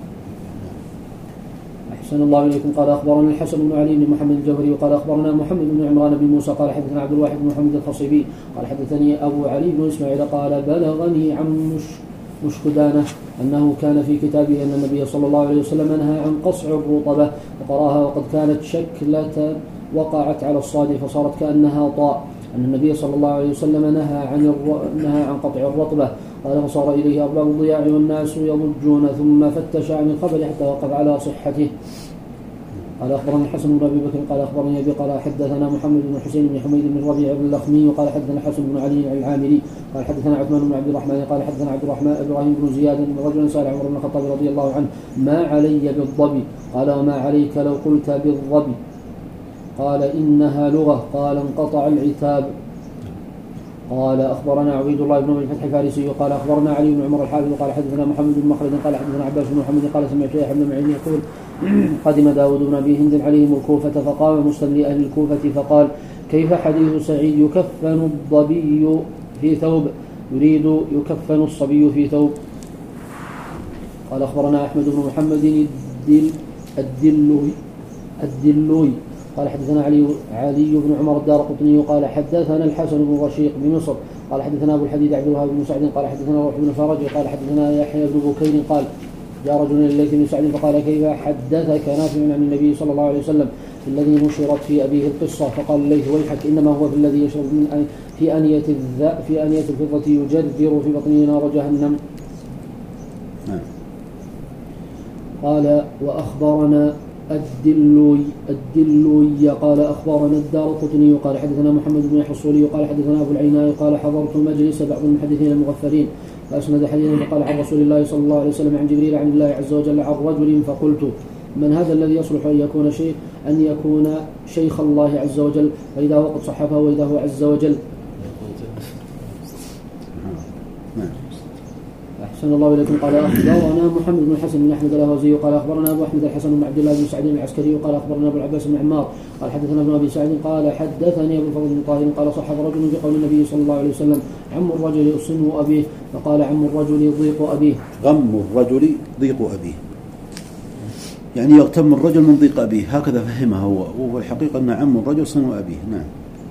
أحسن الله إليكم. قال أخبرنا الحسن بن علي بن محمد الجوهري وقال أخبرنا محمد بن عمران بن موسى قال حدثنا عبد الواحد بن محمد الخصيبي قال حدثني أبو علي بن إسماعيل قال بلغني عن مش مشكدانة أنه كان في كتابه أن النبي صلى الله عليه وسلم نهى عن قصع الرطبة وقراها وقد كانت شكلة وقعت على الصاد فصارت كأنها طاء أن النبي صلى الله عليه وسلم نهى عن الر... نهى عن قطع الرطبة. قال فصار إليه أرباب الضياع والناس يضجون ثم فتش عن الخبر حتى وقف على صحته. قال أخبرني الحسن بن أبي بكر قال أخبرني أبي قال حدثنا محمد بن حسين بن حميد بن ربيع بن اللخمي وقال حدثنا الحسن بن علي العامري قال حدثنا عثمان بن عبد الرحمن قال حدثنا عبد الرحمن إبراهيم بن زياد بن رجل سأل عمر بن الخطاب رضي الله عنه ما علي بالظبي؟ قال وما عليك لو قلت بالظبي؟ قال إنها لغة. قال انقطع العتاب. قال أخبرنا عبيد الله بن الفتح الفارسي قال أخبرنا علي بن عمر الحافظ قال حدثنا محمد بن مخلد قال حدثنا عباس بن محمد قال سمعت يحيى بن معين يقول قدم داود بن أبي هند عليهم الكوفة فقام مستملي أهل الكوفة فقال كيف حديث سعيد يكفن الضبي في ثوب يريد يكفن الصبي في ثوب. قال أخبرنا أحمد بن محمد الدل الدلوي الدلوي قال حدثنا علي علي بن عمر الدارقطني قال حدثنا الحسن بن رشيق بمصر قال حدثنا أبو الحديد عبد الوهاب بن سعد قال حدثنا روح بن فرج قال حدثنا يحيى بن بكير قال جاء رجل إلى الليث بن سعد فقال كيف حدثك نافع عن النبي صلى الله عليه وسلم في الذي نشرت في أبيه القصة؟ فقال الليث ويحك إنما هو في الذي يشرب من في أنية الذا في أنية الفضة يجرجر في بطنه نار جهنم. قال وأخبرنا الدلوي الدلوي قال أخبرنا الدارقطني قال حدثنا محمد بن الحصولي قال حدثنا أبو العيناء قال حضرت مجلس بعض المحدثين المغفرين فأسند حديثا فقال عن رسول الله صلى الله عليه وسلم عن جبريل عن الله عز وجل عن رجل فقلت من هذا الذي يصلح أن يكون شيء أن يكون شيخ الله عز وجل فإذا هو قد صحفه وإذا هو عز وجل. أحسن الله إليكم. قال أخبرنا محمد بن الحسن بن أحمد الأهوزي قال أخبرنا أبو أحمد الحسن بن عبد الله بن سعد العسكري قال أخبرنا أبو العباس بن عمار قال حدثنا ابن أبي سعد قال حدثني أبو الفضل بن طاهر قال صحف رجل بقول النبي صلى الله عليه وسلم عم الرجل صنو أبيه فقال عم الرجل ضيق أبيه.
غم الرجل ضيق أبيه يعني يغتم الرجل من ضيق أبيه هكذا فهمها هو والحقيقة أن عم الرجل صنو أبيه. نعم.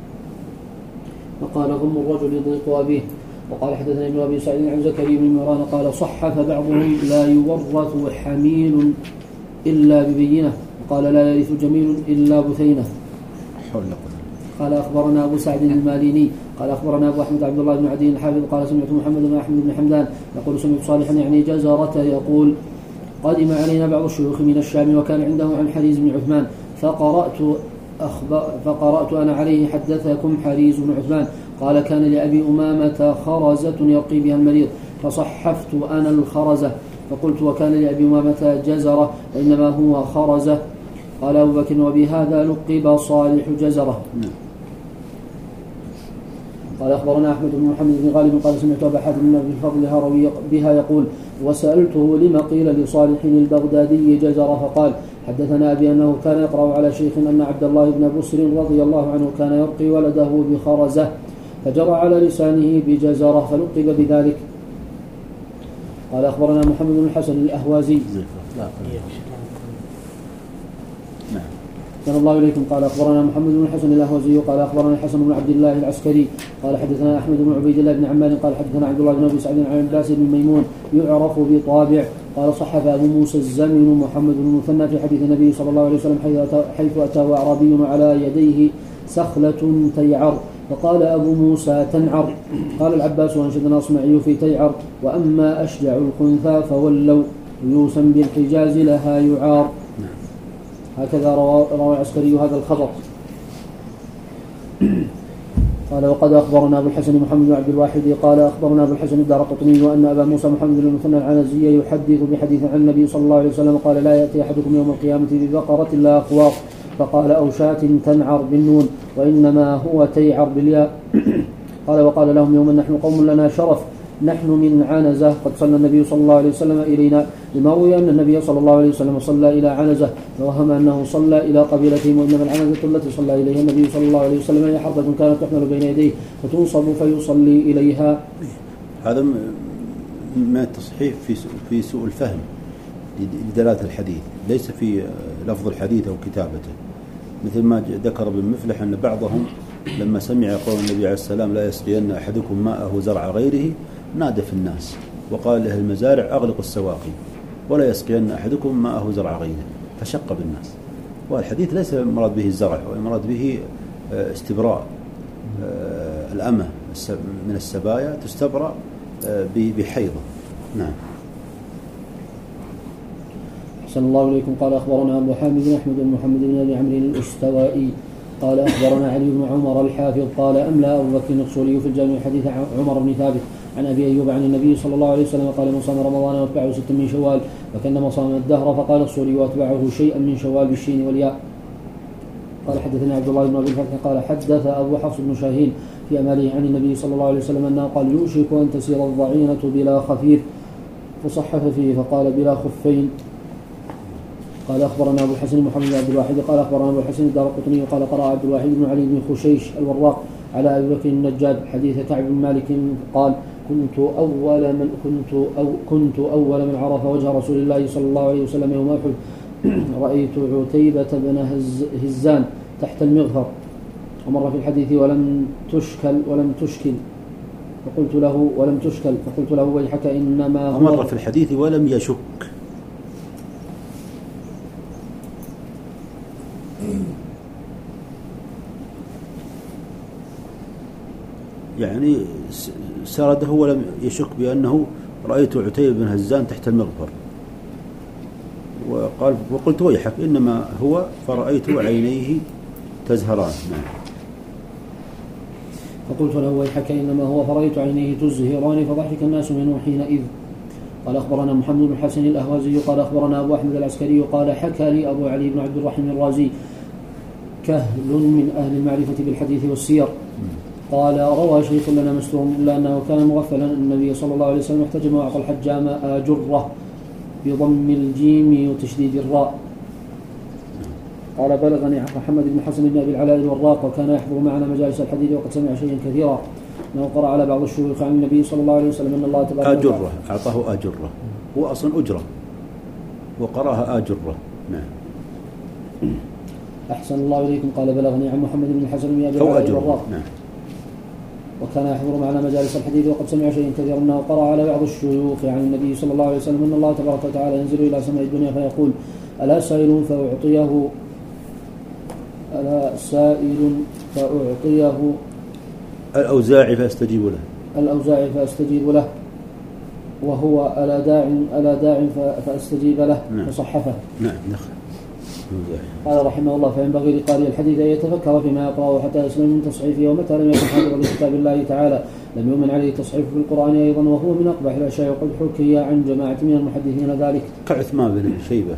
فقال غم الرجل ضيق أبيه. وقال حدثنا ابن أبي سعيد عن زكريا بن ميران قال صحف بعضهم لا يورث حميل إلا ببينة وقال لا يرث جميل إلا بثينة. قال أخبرنا أبو سعد الماليني قال أخبرنا أبو أحمد عبد الله بن عدي الحافظ قال سمعت محمد بن أحمد بن حمدان يقول سمعت صالحا يعني جزرة يقول قدم علينا بعض الشيوخ من الشام وكان عنده عن حريز بن عثمان فقرأت أخبر فقرأت أنا عليه حدثكم حريز بن عثمان قال كان لأبي أمامة خرزة يرقي بها المريض فصحفت أنا الخرزة فقلت وكان لأبي أمامة جزرة وإنما هو خرزة. قال أبو بكر وبهذا لقب صالح جزرة. قال أخبرنا أحمد بن محمد بن غالب قال سمعت أبا حاتم بن الفضل الهروي بها يقول وسألته لما قيل لصالح البغدادي جزرة فقال حدثنا أبي أنه كان يقرأ على شيخ أن عبد الله بن بسر رضي الله عنه كان يرقي ولده بخرزة فجرى على لسانه بجزرة فلقب بذلك. قال أخبرنا محمد بن الحسن الأهوازي كان الله إليكم قال أخبرنا محمد بن الحسن الأهوازي قال أخبرنا الحسن بن عبد الله العسكري قال حدثنا أحمد بن عبيد الله بن عمار قال حدثنا عبد الله بن أبي سعد عن عباس بن ميمون يعرف بطابع قال صحف أبو موسى الزمن محمد بن المثنى في حديث النبي صلى الله عليه وسلم حيث أتاه أعرابي على يديه سخلة تيعر فقال أبو موسى تنعر. قال العباس وأنشدنا أصمعي في تيعر. وأما أشجع الخنثى فولوا يوسا بالحجاز لها يعار. هكذا روى العسكري هذا الخبر. قال وقد أخبرنا أبو الحسن محمد بن عبد الواحد قال أخبرنا أبو الحسن الدارقطني وأن أبا موسى محمد بن المثنى العنزي يحدث بحديث عن النبي صلى الله عليه وسلم قال لا يأتي أحدكم يوم القيامة ببقرة لا أخواق فقال أو شاة تنعر بالنون وإنما هو تيعر بالياء. قال وقال لهم يوما نحن قوم لنا شرف نحن من عنزة قد صلى النبي صلى الله عليه وسلم إلينا لما روي أن النبي صلى الله عليه وسلم صلى إلى عنزة فوهم أنه صلى إلى قبيلتهم وإنما العنزة التي صلى إليها النبي صلى الله عليه وسلم هي حربة كانت تحمل بين يديه فتنصب فيصلي إليها.
هذا من التصحيح في في سوء الفهم لدلالة الحديث ليس في لفظ الحديث أو كتابته، مثل ما ذكر ابن مفلح أن بعضهم لما سمع قول النبي عليه السلام لا يسقين أحدكم ماءه زرع غيره نادى في الناس وقال لأهل المزارع أغلقوا السواقي ولا يسقين أحدكم ماءه زرع غيره فشق بالناس. والحديث ليس مراد به الزرع ومراد به استبراء الأمة من السبايا تستبرأ بحيضة. نعم.
أحسن الله إليكم. قال أخبرنا أبو حامد أحمد بن محمد بن أبي عمرو الأستوائي قال أخبرنا علي بن عمر الحافظ قال أملا أبو بكر الأصولي في الجامع حديث عمر بن ثابت عن أبي أيوب عن النبي صلى الله عليه وسلم قال من صام رمضان واتبعه ست من شوال فكأنما صام الدهر. فقال الصولي واتبعه شيئا من شوال بالشين والياء. قال حدثنا عبد الله بن أبي الفتح قال حدث أبو حفص بن شاهين في أماله عن النبي صلى الله عليه وسلم أنه قال يوشك أن تسير الضعينة بلا خفير فصحف فيه فقال بلا خفين. قال أخبرنا أبو الحسن محمد بن عبد الواحد قال أخبرنا أبو الحسن الدارقطني قال قرأ عبد الواحد بن علي بن خشيش الوراق على أبي بكر النجاد حديث كعب بن مالك قال كنت أول من كنت أو كنت أول من عرف وجه رسول الله صلى الله عليه وسلم يوم أحد رأيت عتيبة بن هز هزان تحت المغفر ومر في الحديث ولم تشكل ولم تشكل فقلت له ولم تشكل فقلت له ويحك إنما هو
مر في الحديث ولم يشك يعني سرده ولم يشك بأنه رأيت عتيبة بن هزان تحت المغفر وقال وقلت ويحك إنما هو فرأيت عينيه تزهران. نعم.
فقلت له ويحك إنما هو فرأيت عينيه تزهران فضحك الناس منه حينئذ. قال أخبرنا محمد بن الحسن الأهوازي قال أخبرنا أبو أحمد العسكري قال حكى لي أبو علي بن عبد الرحيم الرازي كهل من أهل المعرفة بالحديث والسير قال روى شيخ لنا مستور إلا أنه كان مغفلا النبي صلى الله عليه وسلم احتجم وأعطى الحجام آجرة بضم الجيم وتشديد الراء. قال بلغني محمد بن حسن بن أبي العلاء الوراق وكان يحضر معنا مجالس الحديث وقد سمع شيئا كثيرا أنه قرأ على بعض الشيوخ عن النبي صلى الله عليه وسلم أن الله تبارك وتعالى
آجرة أعطاه آجرة هو أصلا أجرة وقرأها آجرة. نعم.
أحسن الله إليكم. قال بلغني عن محمد بن حسن بن أبي العلاء الوراق
نعم.
وكان يحضر معنا مجالس الحديث وقد سمع شيئا كثيرا أنه قرأ على بعض الشيوخ عن النبي صلى الله عليه وسلم أن الله تبارك وتعالى ينزل إلى سماء الدنيا فيقول ألا سائل فأعطيه ألا سائل فأعطيه
الأوزاعي فأستجيب له
الأوزاعي فأستجيب له وهو ألا داع ألا داع فأستجيب له. نعم. فصحفه.
نعم. نعم.
قال رحمه الله فينبغي لقارئ الحديث أن يتفكر فيما يقرأه حتى يسلم من تصحيفه ومتى لم يكن حافظا لكتاب الله تعالى لم يؤمن عليه تصحيفه في القرآن أيضا وهو من أقبح الأشياء وقد حكي عن جماعة من المحدثين ذلك
كعثمان بن شيبة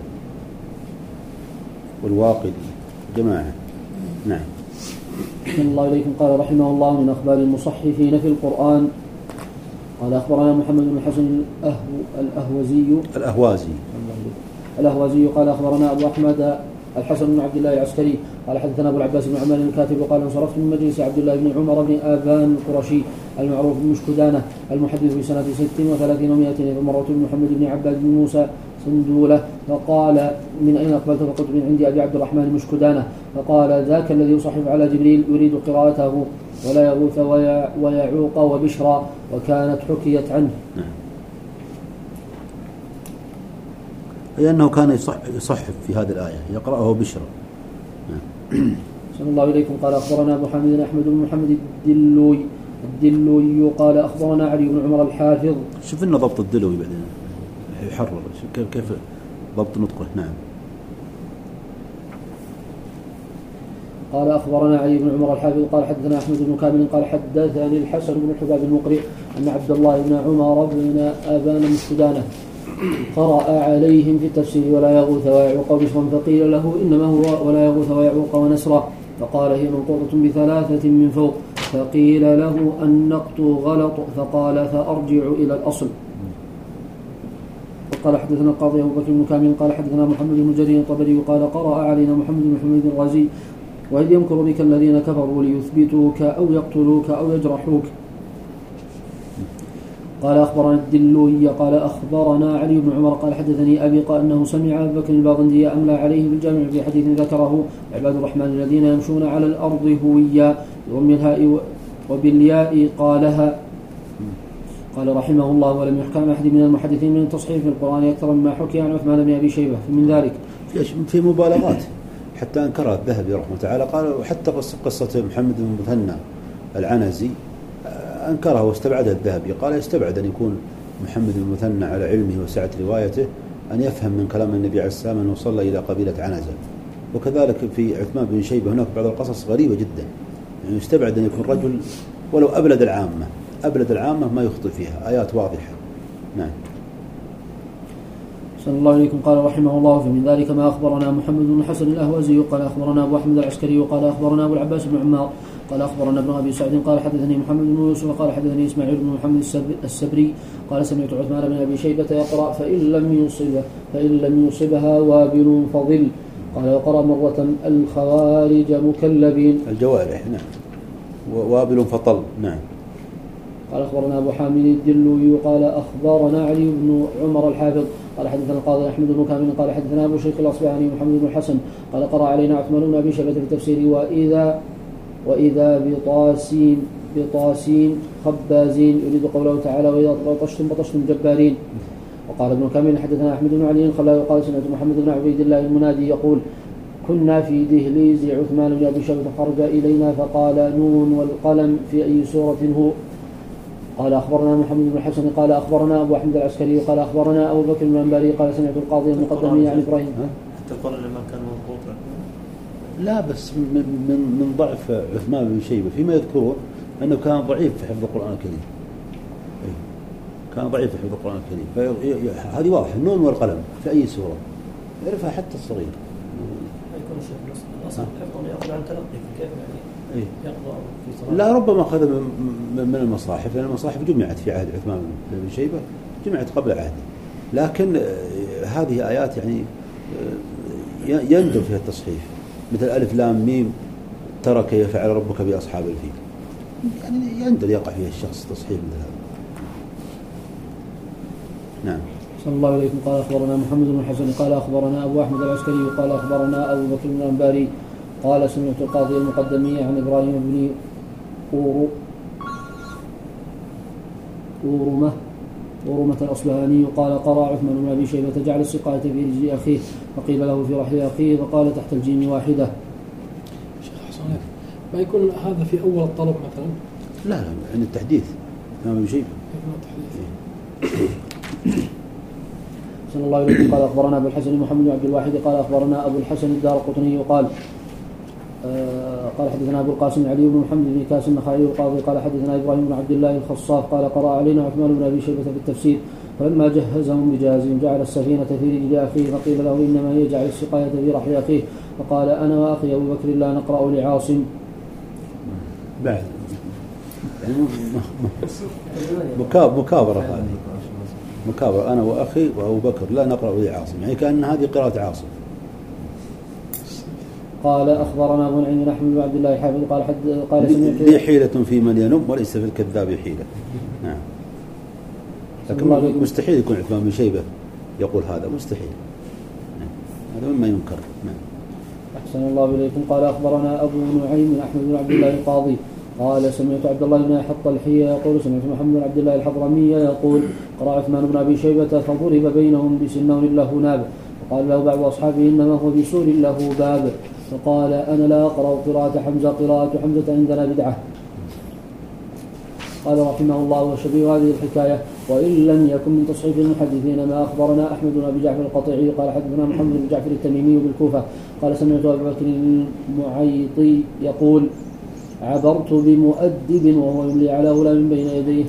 والواقدي جماعة. نعم.
أحسن الله إليكم. قال رحمه الله من أخبار المصحفين في القرآن قال أخبرنا محمد بن الحسن الأهوزي
الأهوازي
الأهوازي قال أخبرنا أبو أحمد الحسن بن عبد الله العسكري قال حدثنا أبو العباس بن عمال الكاتب وقال انصرفت من مجلس عبد الله بن عمر بن آبان القرشي المعروف بمشكدانة المحدث في سنة ست وثلاثين ومائتين فمرت بن محمد بن عباد بن موسى سندولة فقال من أين أقبلت فقلت من عندي أبي عبد الرحمن مشكدانة فقال ذاك الذي يصحف على جبريل يريد قراءته ولا يغوث ويعوق وبشرى وكانت حكيت عنه.
أي أنه كان يصحف في هذه الآية يقرأه بشرى.
صلى أحسن الله إليكم. قال أخبرنا أبو حامد أحمد بن محمد الدلوي الدلوي قال أخبرنا علي بن عمر الحافظ.
شوف لنا ضبط الدلوي بعدين يحرر كيف كيف ضبط نطقه. نعم.
قال أخبرنا علي بن عمر الحافظ قال حدثنا أحمد بن كامل قال حدثني الحسن بن حباب المقرئ أن عبد الله بن عمر بن أبان السدانة قرأ عليهم في التفسير ولا يغوث ويعوق بشرا فقيل له إنما هو ولا يغوث ويعوق ونسرا فقال هي منقوطة بثلاثة من فوق فقيل له النقط غلط فقال فأرجع إلى الأصل. وقال حدثنا القاضي أبو بكر بن كامل قال حدثنا محمد بن جرير الطبري قال قرأ علينا محمد بن حميد الغازي وإذ يمكر بك الذين كفروا ليثبتوك أو يقتلوك أو يجرحوك. قال أخبرنا الدلوي قال أخبرنا علي بن عمر قال حدثني أبي قال أنه سمع أبي بكر الباغندي أملى عليه بالجامع في حديث ذكره عباد الرحمن الذين يمشون على الأرض هويا ومن الهاء وبالياء قالها. قال رحمه الله ولم يحكى عن أحد من المحدثين من التصحيح في القرآن أكثر مما حكي عن عثمان بن أبي شيبة فمن ذلك
في مبالغات حتى أنكرها الذهبي رحمه تعالى. قال وحتى قصة محمد بن مثنى العنزي أنكرها واستبعدها الذهبي. قال يستبعد أن يكون محمد بن مثنى على علمه وسعة روايته أن يفهم من كلام النبي عليه السلام أنه صلى إلى قبيلة عنزة. وكذلك في عثمان بن شيبة هناك بعض القصص غريبة جدا يعني يستبعد أن يكون رجل ولو أبلد العامة أبلد العامة ما يخطئ فيها آيات واضحة. نعم.
صلى الله عليكم. قال رحمه الله فمن ذلك ما أخبرنا محمد بن حسن الأهوازي قال أخبرنا أبو أحمد العسكري قال أخبرنا أبو العباس بن عمار قال أخبرنا ابن أبي سعد قال حدثني محمد بن يوسف قال حدثني إسماعيل بن محمد السبري قال سمعت عثمان بن أبي شيبة يقرأ فإن لم يصبها فإن لم يصبها وابل فضل. قال وقرأ مرة الخوارج مكلبين
الجوارح. نعم. وابل فطل. نعم.
قال أخبرنا أبو حامد الدلوي قال أخبرنا علي بن عمر الحافظ قال حدثنا القاضي أحمد بن كامل قال حدثنا أبو شيخ الأصبهاني محمد بن الحسن قال قرأ علينا عثمان بن أبي شيبة في التفسير وإذا وإذا بطاسين بطاسين خبازين يريد قوله تعالى وإذا بطشتم بطشتم جبارين. وقال ابن كامل حدثنا أحمد بن علي خلاه قال سمعت محمد بن عبيد الله المنادي يقول كنا في دهليز عثمان بن أبي شيبة خرج إلينا فقال نون والقلم في أي سورة هو. قال أخبرنا محمد بن الحسن قال أخبرنا أبو أحمد العسكري قال أخبرنا أبو بكر المنبري قال سمعت القاضي المقدمي عن إبراهيم.
حتى القرآن لما كان منقوطا
لا بس من من من ضعف عثمان بن شيبة فيما يذكرون أنه كان ضعيف في حفظ القرآن الكريم. كان ضعيف في حفظ القرآن الكريم. فهذه واضحة النون والقلم في أي سورة يعرفها حتى الصغير.
يكون الشيخ الأصل حفظه يأخذ عن تلقي كيف يعني يقضى في صلاة.
لا ربما أخذ من المصاحف لأن المصاحف جمعت في عهد عثمان بن شيبة جمعت قبل عهده. لكن هذه آيات يعني يندب فيها التصحيح مثل ألف لام ميم ترى كيف فعل ربك بأصحاب الفيل يعني يندر يقع فيها الشخص تصحيح مثل هذا. نعم.
صلى الله عليكم. قال أخبرنا محمد بن الحسن قال أخبرنا أبو أحمد العسكري قال أخبرنا أبو بكر بن الأنباري قال سمعت القاضي المقدمي عن إبراهيم بن أورو أورمة أورمة الأصبهاني قال قرأ عثمان بن أبي شيبة جعل السقاية في رجل أخيه فقيل له في رحل أخيه فقال تحت الجيم واحدة.
شيخ حسن ما يكون هذا في أول الطلب مثلا؟
لا لا عند التحديث ما أبي شيبة.
صلى الله عليه وسلم. قال أخبرنا أبو الحسن محمد بن عبد الواحد قال أخبرنا أبو الحسن الدارقطني قال آه قال حدثنا أبو القاسم علي بن محمد بن كاس النخعي القاضي قال حدثنا إبراهيم بن عبد الله الخصاف قال قرأ علينا عثمان بن أبي شيبة في التفسير فلما جهزهم بجهازهم جعل السفينة في رجل أخيه فقيل له إنما هي جعل السقاية في رحل أخيه فقال أنا وأخي أبو بكر لا نقرأ لعاصم.
بعد مكابرة هذه مكابرة أنا وأخي وأبو بكر لا نقرأ لعاصم يعني كأن هذه قراءة عاصم.
قال أخبرنا أبو نعيم أحمد بن عبد الله الحافظ قال حد قال سمعت
لي حيلة في من ينم وليس في الكذاب حيلة. نعم. لكن مستحيل يكون عثمان بن شيبة يقول هذا مستحيل. نعم. هذا مما ينكر. نعم.
أحسن الله إليكم. قال أخبرنا أبو نعيم أحمد بن عبد الله القاضي قال سمعت عبد الله بن حط الحية يقول سمعت محمد بن عبد الله الحضرمي يقول قرأ عثمان بن أبي شيبة فضرب بينهم بسنون له ناب وقال له بعض أصحابه إنما هو بسور له باب. فقال أنا لا أقرأ قراءة حمزة، قراءة حمزة عندنا بدعة. قال رحمه الله وشبيه هذه الحكاية وإن لم يكن من تصحيف المحدثين ما أخبرنا أحمد بن أبي جعفر القطيعي قال حدثنا محمد بن جعفر التميمي بالكوفة قال سمعت أبا بكر المعيطي يقول عبرت بمؤدب وهو يملي على غلام بين يديه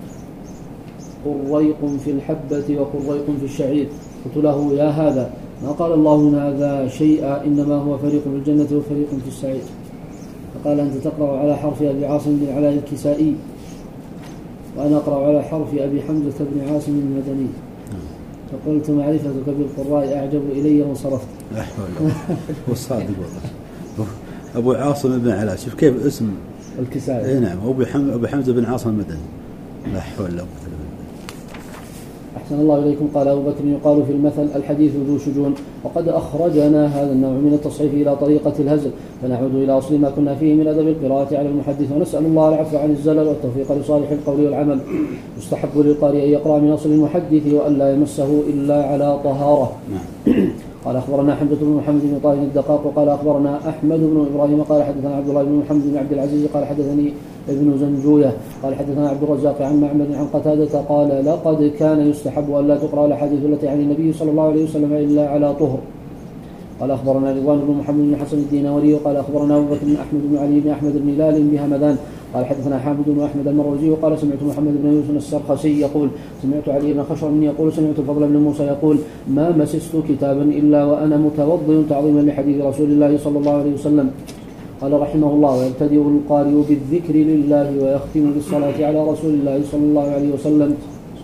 قريق في الحبة وقريق في الشعير، قلت له يا هذا ما قال الله من هذا شيئا إنما هو فريق في الجنة وفريق في السعير. فقال أنت تقرأ على حرف أبي عاصم بن علاء الكسائي وأنا أقرأ على حرف أبي حمزة بن عاصم المدني. فقلت معرفتك بالقراء أعجب إلي وانصرفت.
لا حول والصادق والله. أبو عاصم بن علاء شوف كيف اسم
الكسائي.
إيه نعم أبو حمزة أبو حمزة بن عاصم المدني. لا حول ولا قوة إلا بالله.
أحسن الله إليكم. قال أبو بكر يقال في المثل الحديث ذو شجون، وقد أخرجنا هذا النوع من التصحيف إلى طريقة الهزل، فنعود إلى أصل ما كنا فيه من أدب القراءة على المحدث، ونسأل الله العفو عن الزلل والتوفيق لصالح القول والعمل. يستحب للقارئ أن يقرأ من أصل المحدث وأن لا يمسه إلا على طهارة. قال أخبرنا حمزة بن محمد بن طاهر الدقاق قال أخبرنا أحمد بن إبراهيم قال حدثنا عبد الله بن محمد بن عبد العزيز قال حدثني ابن زنجوية قال حدثنا عبد الرزاق عن معمر عن قتادة قال لقد كان يستحب أن لا تقرأ الأحاديث التي عن النبي صلى الله عليه وسلم إلا على طهر. قال أخبرنا رضوان بن محمد بن حسن الدينوري قال أخبرنا أبو بكر بن أحمد بن علي بن أحمد بن هلال بهمدان قال حدثنا حامد بن أحمد المروزي قال سمعت محمد بن يوسف السرخسي يقول سمعت علي بن خشرم يقول سمعت الفضل بن موسى يقول ما مسست كتابا إلا وأنا متوضئ تعظيما لحديث رسول الله صلى الله عليه وسلم. قال رحمه الله ويبتدئ القارئ بالذكر لله ويختم بالصلاة على رسول الله صلى الله عليه وسلم.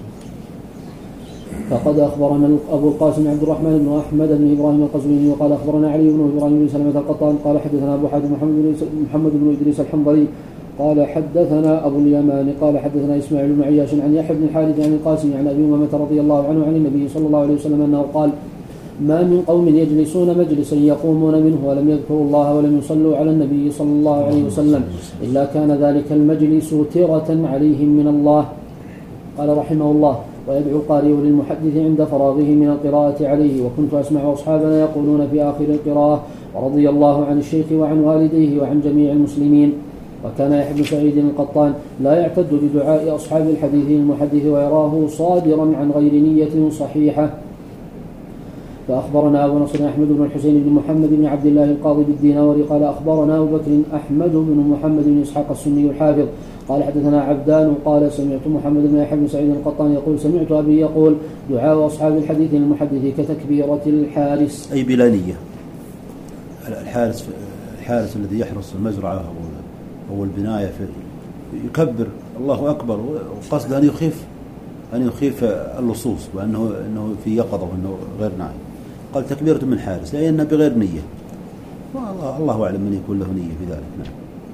فقد أخبرنا أبو القاسم عبد الرحمن بن أحمد بن إبراهيم القزويني وقال أخبرنا علي بن إبراهيم بن سلمة القطان قال حدثنا أبو حاتم محمد بن إدريس الحنظلي قال حدثنا أبو اليمان قال حدثنا إسماعيل بن عياش عن يحيى بن الحارث عن القاسم عن أبي أمامة رضي الله عنه عن النبي صلى الله عليه وسلم أنه قال ما من قوم يجلسون مجلسا يقومون منه ولم يذكروا الله ولم يصلوا على النبي صلى الله عليه وسلم إلا كان ذلك المجلس ترة عليهم من الله. قال رحمه الله ويدعو القارئ للمحدث عند فراغه من القراءة عليه. وكنت أسمع أصحابنا يقولون في آخر القراءة ورضي الله عن الشيخ وعن والديه وعن جميع المسلمين. وكان يحيى بن سعيد القطان لا يعتد بدعاء أصحاب الحديث للمحدث ويراه صادرا عن غير نية صحيحة. فأخبرنا أبو نصر أحمد بن الحسين بن محمد بن عبد الله القاضي بالدينوري قال أخبرنا أبو بكر أحمد بن محمد بن إسحاق السني الحافظ قال حدثنا عبدان قال سمعت محمد بن يحيى بن سعيد القطان يقول سمعت أبي يقول دعاء أصحاب الحديث للمحدث كتكبيرة الحارس أي
بلا نية. الحارس الحارس الذي يحرس المزرعة أو البناية يكبر الله أكبر وقصد أن يخيف أن يخيف اللصوص وأنه أنه في يقظة وأنه غير ناعم. قال تكبيرة من حارس لأنه بغير نية. والله الله أعلم من يكون له نية في ذلك. نعم.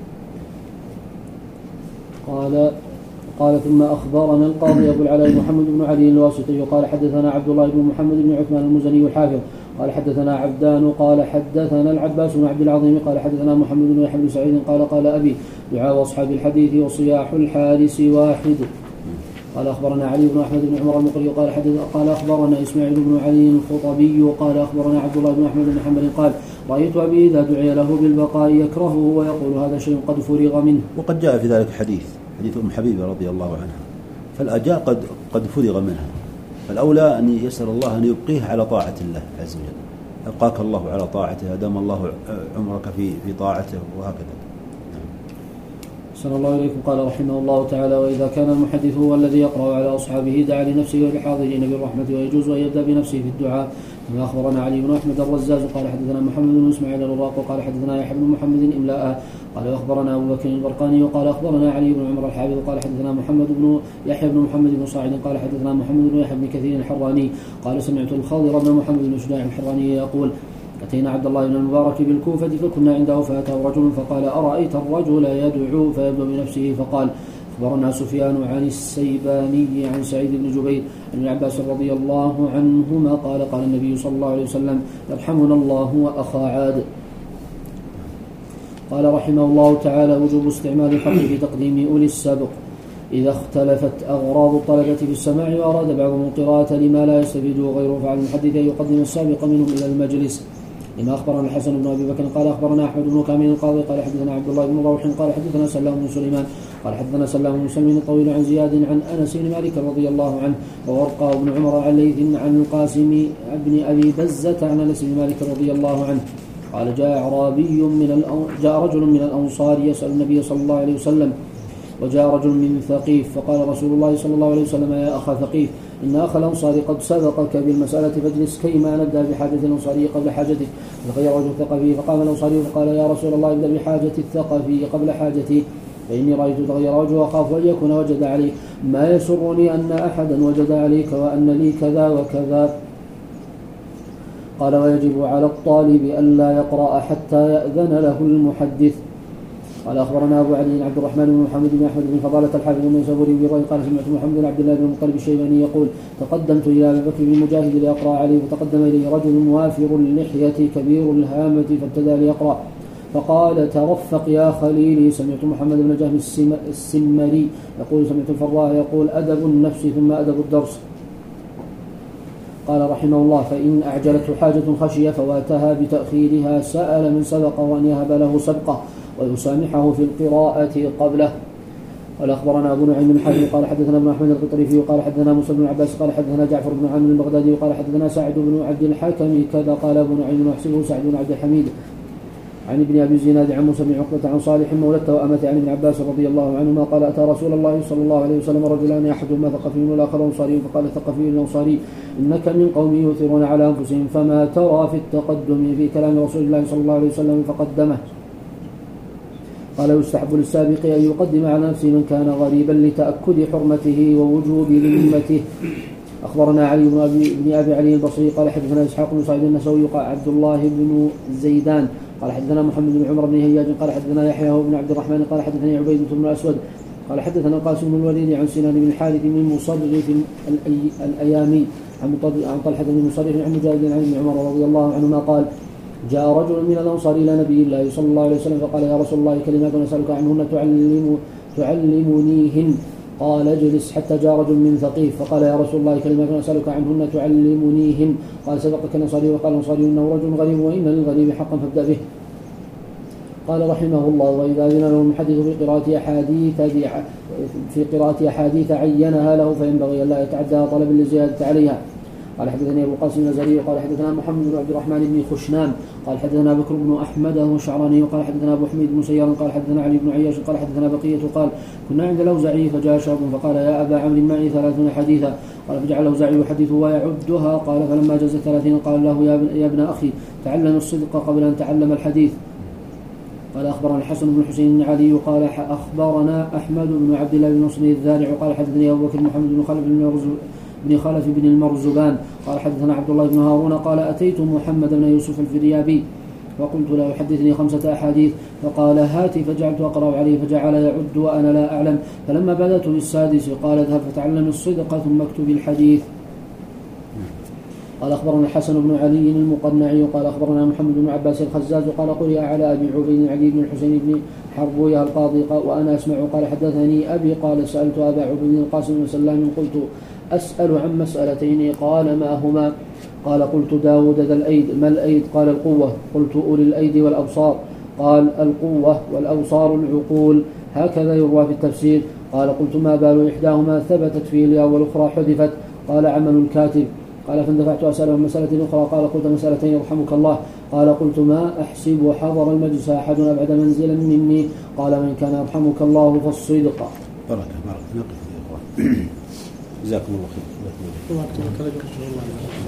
قال قال ثم أخبرنا القاضي أبو العلاء محمد بن علي الواسطي قال حدثنا عبد الله بن محمد بن عثمان المزني الحافظ قال حدثنا عبدان قال حدثنا العباس بن عبد العظيم قال حدثنا محمد بن يحيى بن سعيد قال قال أبي دعاء أصحاب الحديث وصياح الحارس واحد. قال أخبرنا علي بن أحمد بن عمر المقري قال حدث قال أخبرنا إسماعيل بن علي الخطبي قال أخبرنا عبد الله بن أحمد بن حنبل قال رأيت أبي إذا دعي له بالبقاء يكرهه ويقول هذا شيء قد فرغ منه.
وقد جاء في ذلك حديث حديث أم حبيبة رضي الله عنها فالأجاء قد قد فرغ منها فالأولى أن يسأل الله أن يبقيه على طاعة الله عز وجل. أبقاك الله على طاعته أدام الله عمرك في في طاعته وهكذا.
صلى الله عليكم. قال رحمه الله تعالى وإذا كان المحدث هو الذي يقرأ على أصحابه دعا لنفسه وللحاضرين بالرحمة ويجوز أن يبدأ بنفسه في الدعاء. كما أخبرنا علي بن أحمد الرزاز قال حدثنا محمد بن إسماعيل الرراق قال حدثنا يحيى بن محمد إملاء قال أخبرنا أبو بكر البرقاني وقال أخبرنا علي بن عمر الحافظ قال حدثنا محمد بن يحيى بن محمد بن صاعد قال حدثنا محمد بن يحيى بن كثير الحراني قال سمعت الخضر بن محمد بن شجاع الحراني يقول أتينا عبد الله بن المبارك بالكوفة فكنا عنده فأتاه رجل فقال أرأيت الرجل يدعو فيبدأ بنفسه فقال أخبرنا سفيان عن السيباني عن سعيد بن جبير عن ابن عباس رضي الله عنهما قال قال النبي صلى الله عليه وسلم يرحمنا الله وأخا عاد. قال رحمه الله تعالى وجوب استعمال الحق في تقديم أولي السابق إذا اختلفت أغراض الطلبة في السماع وأراد بعضهم القراءة لما لا يستفيد غيره فعلى المحدث أن يقدم السابق منهم إلى المجلس لما أخبرنا الحسن بن أبي بكر قال أخبرنا أحمد بن كامل القاضي قال حدثنا عبد الله بن روح قال حدثنا سلام بن سليمان قال حدثنا سلام بن سليمان الطويل عن زياد عن أنس بن مالك رضي الله عنه وورقة بن عمر عن ليث عن القاسم بن أبي بزة عن أنس بن مالك رضي الله عنه قال جاء أعرابي من جاء رجل من الأنصار يسأل النبي صلى الله عليه وسلم وجاء رجل من ثقيف فقال رسول الله صلى الله عليه وسلم يا أخا ثقيف إن أخ الأنصار قد سبقك بالمسألة فاجلس كيما نبدأ بحاجة الأنصاري قبل حاجته. فغير رجل الثقفي فقام الأنصاري فقال يا رسول الله ابدأ بحاجة الثقفي قبل حاجتي فإني رأيت تغير وجهه وأخاف أن يكون وجد عليك ما يسرني أن أحدا وجد عليك وأن لي كذا وكذا. قال ويجب على الطالب ألا يقرأ حتى يأذن له المحدث. قال أخبرنا أبو علي عبد الرحمن بن محمد بن أحمد بن فضالة الحافظ بن سبوري بن قال سمعت محمد بن عبد الله بن المطلب الشيباني يقول تقدمت إلى أبي بكر بن مجاهد لأقرأ عليه فتقدم إليه رجل وافر اللحية كبير الهامة فابتدأ ليقرأ فقال ترفق يا خليلي. سمعت محمد بن جهم السمري يقول سمعت الفراء يقول أدب النفس ثم أدب الدرس. قال رحمه الله فإن أعجلته حاجة خشية فواتها بتأخيرها سأل من سبقه أن يهب له سبقه ويسامحه في القراءة قبله. قال أخبرنا أبو نعيم بن حاتم قال حدثنا ابن أحمد القطريفي قال حدثنا موسى بن عباس قال حدثنا جعفر بن عامر البغدادي قال حدثنا سعد بن عبد الحكم كذا قال أبو نعيم ويحسبه سعد بن عبد الحميد عن ابن أبي الزناد عن موسى بن عقبة عن صالح مولى التوأمة عن ابن عباس رضي الله عنهما قال أتى رسول الله صلى الله عليه وسلم رجلان أحدهما ثقفي والآخر أنصاري فقال الثقفي للأنصاري إنك من قوم يؤثرون على أنفسهم فما ترى في التقدم في كلام رسول الله صلى الله عليه وسلم فقدمه. قال يستحب للسابق أن يقدم على نفسه من كان غريبا لتأكد حرمته ووجوب ذمته. أخبرنا علي بن أبي, بن أبي علي البصري قال حدثنا إسحاق بن سعيد النسوي قال عبد الله بن زيدان قال حدثنا محمد بن عمر بن هياج قال حدثنا يحيى بن عبد الرحمن قال حدثني عبيدة بن الأسود قال حدثنا القاسم بن الوليد عن سنان بن الحارث من مصرف الأيامي عن طلحة بن مصرف عن مجاهد عن ابن عمر رضي الله عنهما قال جاء رجل من الأنصار إلى نبي الله صلى الله عليه وسلم فقال يا رسول الله كلمات نسألك عنهن تعلم تعلمنيهن قال اجلس حتى جاء رجل من ثقيف فقال يا رسول الله كلمات نسألك عنهن تعلمنيهن قال سبقك الأنصاري وقال الأنصاري إنه رجل غريب وإن للغريب حقا فابدأ به. قال رحمه الله وإذا أذن له المحدث في قراءة أحاديث في قراءة أحاديث عينها له فينبغي أن لا يتعدى طلب للزيادة عليها. قال حدثني أبو القاسم النزري قال حدثنا محمد بن عبد الرحمن بن خشنام قال حدثنا بكر بن أحمد الشعراني قال حدثنا أبو حميد بن سيار قال حدثنا علي بن عياش قال حدثنا بقية قال كنا عند الأوزاعي فجاء شاب فقال يا أبا عمرو معي ثلاثون حديثا قال فجعل الأوزاعي يحدث ويعدها قال فلما جاز الثلاثين قال له يا ابن, يا ابن أخي تعلم الصدق قبل أن تعلم الحديث. قال أخبرنا الحسن بن حسين علي قال أخبرنا أحمد بن عبد الله بن نصر الذارع قال حدثني أبو بكر محمد بن خلف بن بن خلف بن المرزبان قال حدثنا عبد الله بن هارون قال أتيت محمد بن يوسف الفريابي وقلت له يحدثني خمسة أحاديث فقال هاتي فجعلت أقرأ عليه فجعل يعد وأنا لا أعلم فلما بدأت بالسادس قال اذهب فتعلم الصدق ثم اكتب الحديث. قال أخبرنا الحسن بن علي المقنعي قال أخبرنا محمد بن عباس الخزاز قال قرئ على أبي عبيد علي بن الحسين بن حربويه القاضي وأنا أسمع قال حدثني أبي قال سألت أبا عبيد القاسم بن سلام قلت أسأل عن مسألتين قال ما هما قال قلت داود ذا الأيد ما الأيد قال القوة قلت أولي الأيدي والأبصار قال القوة والأبصار العقول هكذا يروى في التفسير. قال قلت ما بال إحداهما ثبتت في الياء والأخرى حذفت قال عمل الكاتب قال فاندفعت أسأل عن مسألة أخرى قال قلت مسألتين يرحمك الله قال قلت ما أحسب حضر المجلس أحد أبعد منزلا مني قال من كان يرحمك الله فالصدق.
بركة بركة نقف يا إخوان جزاكم الله خير.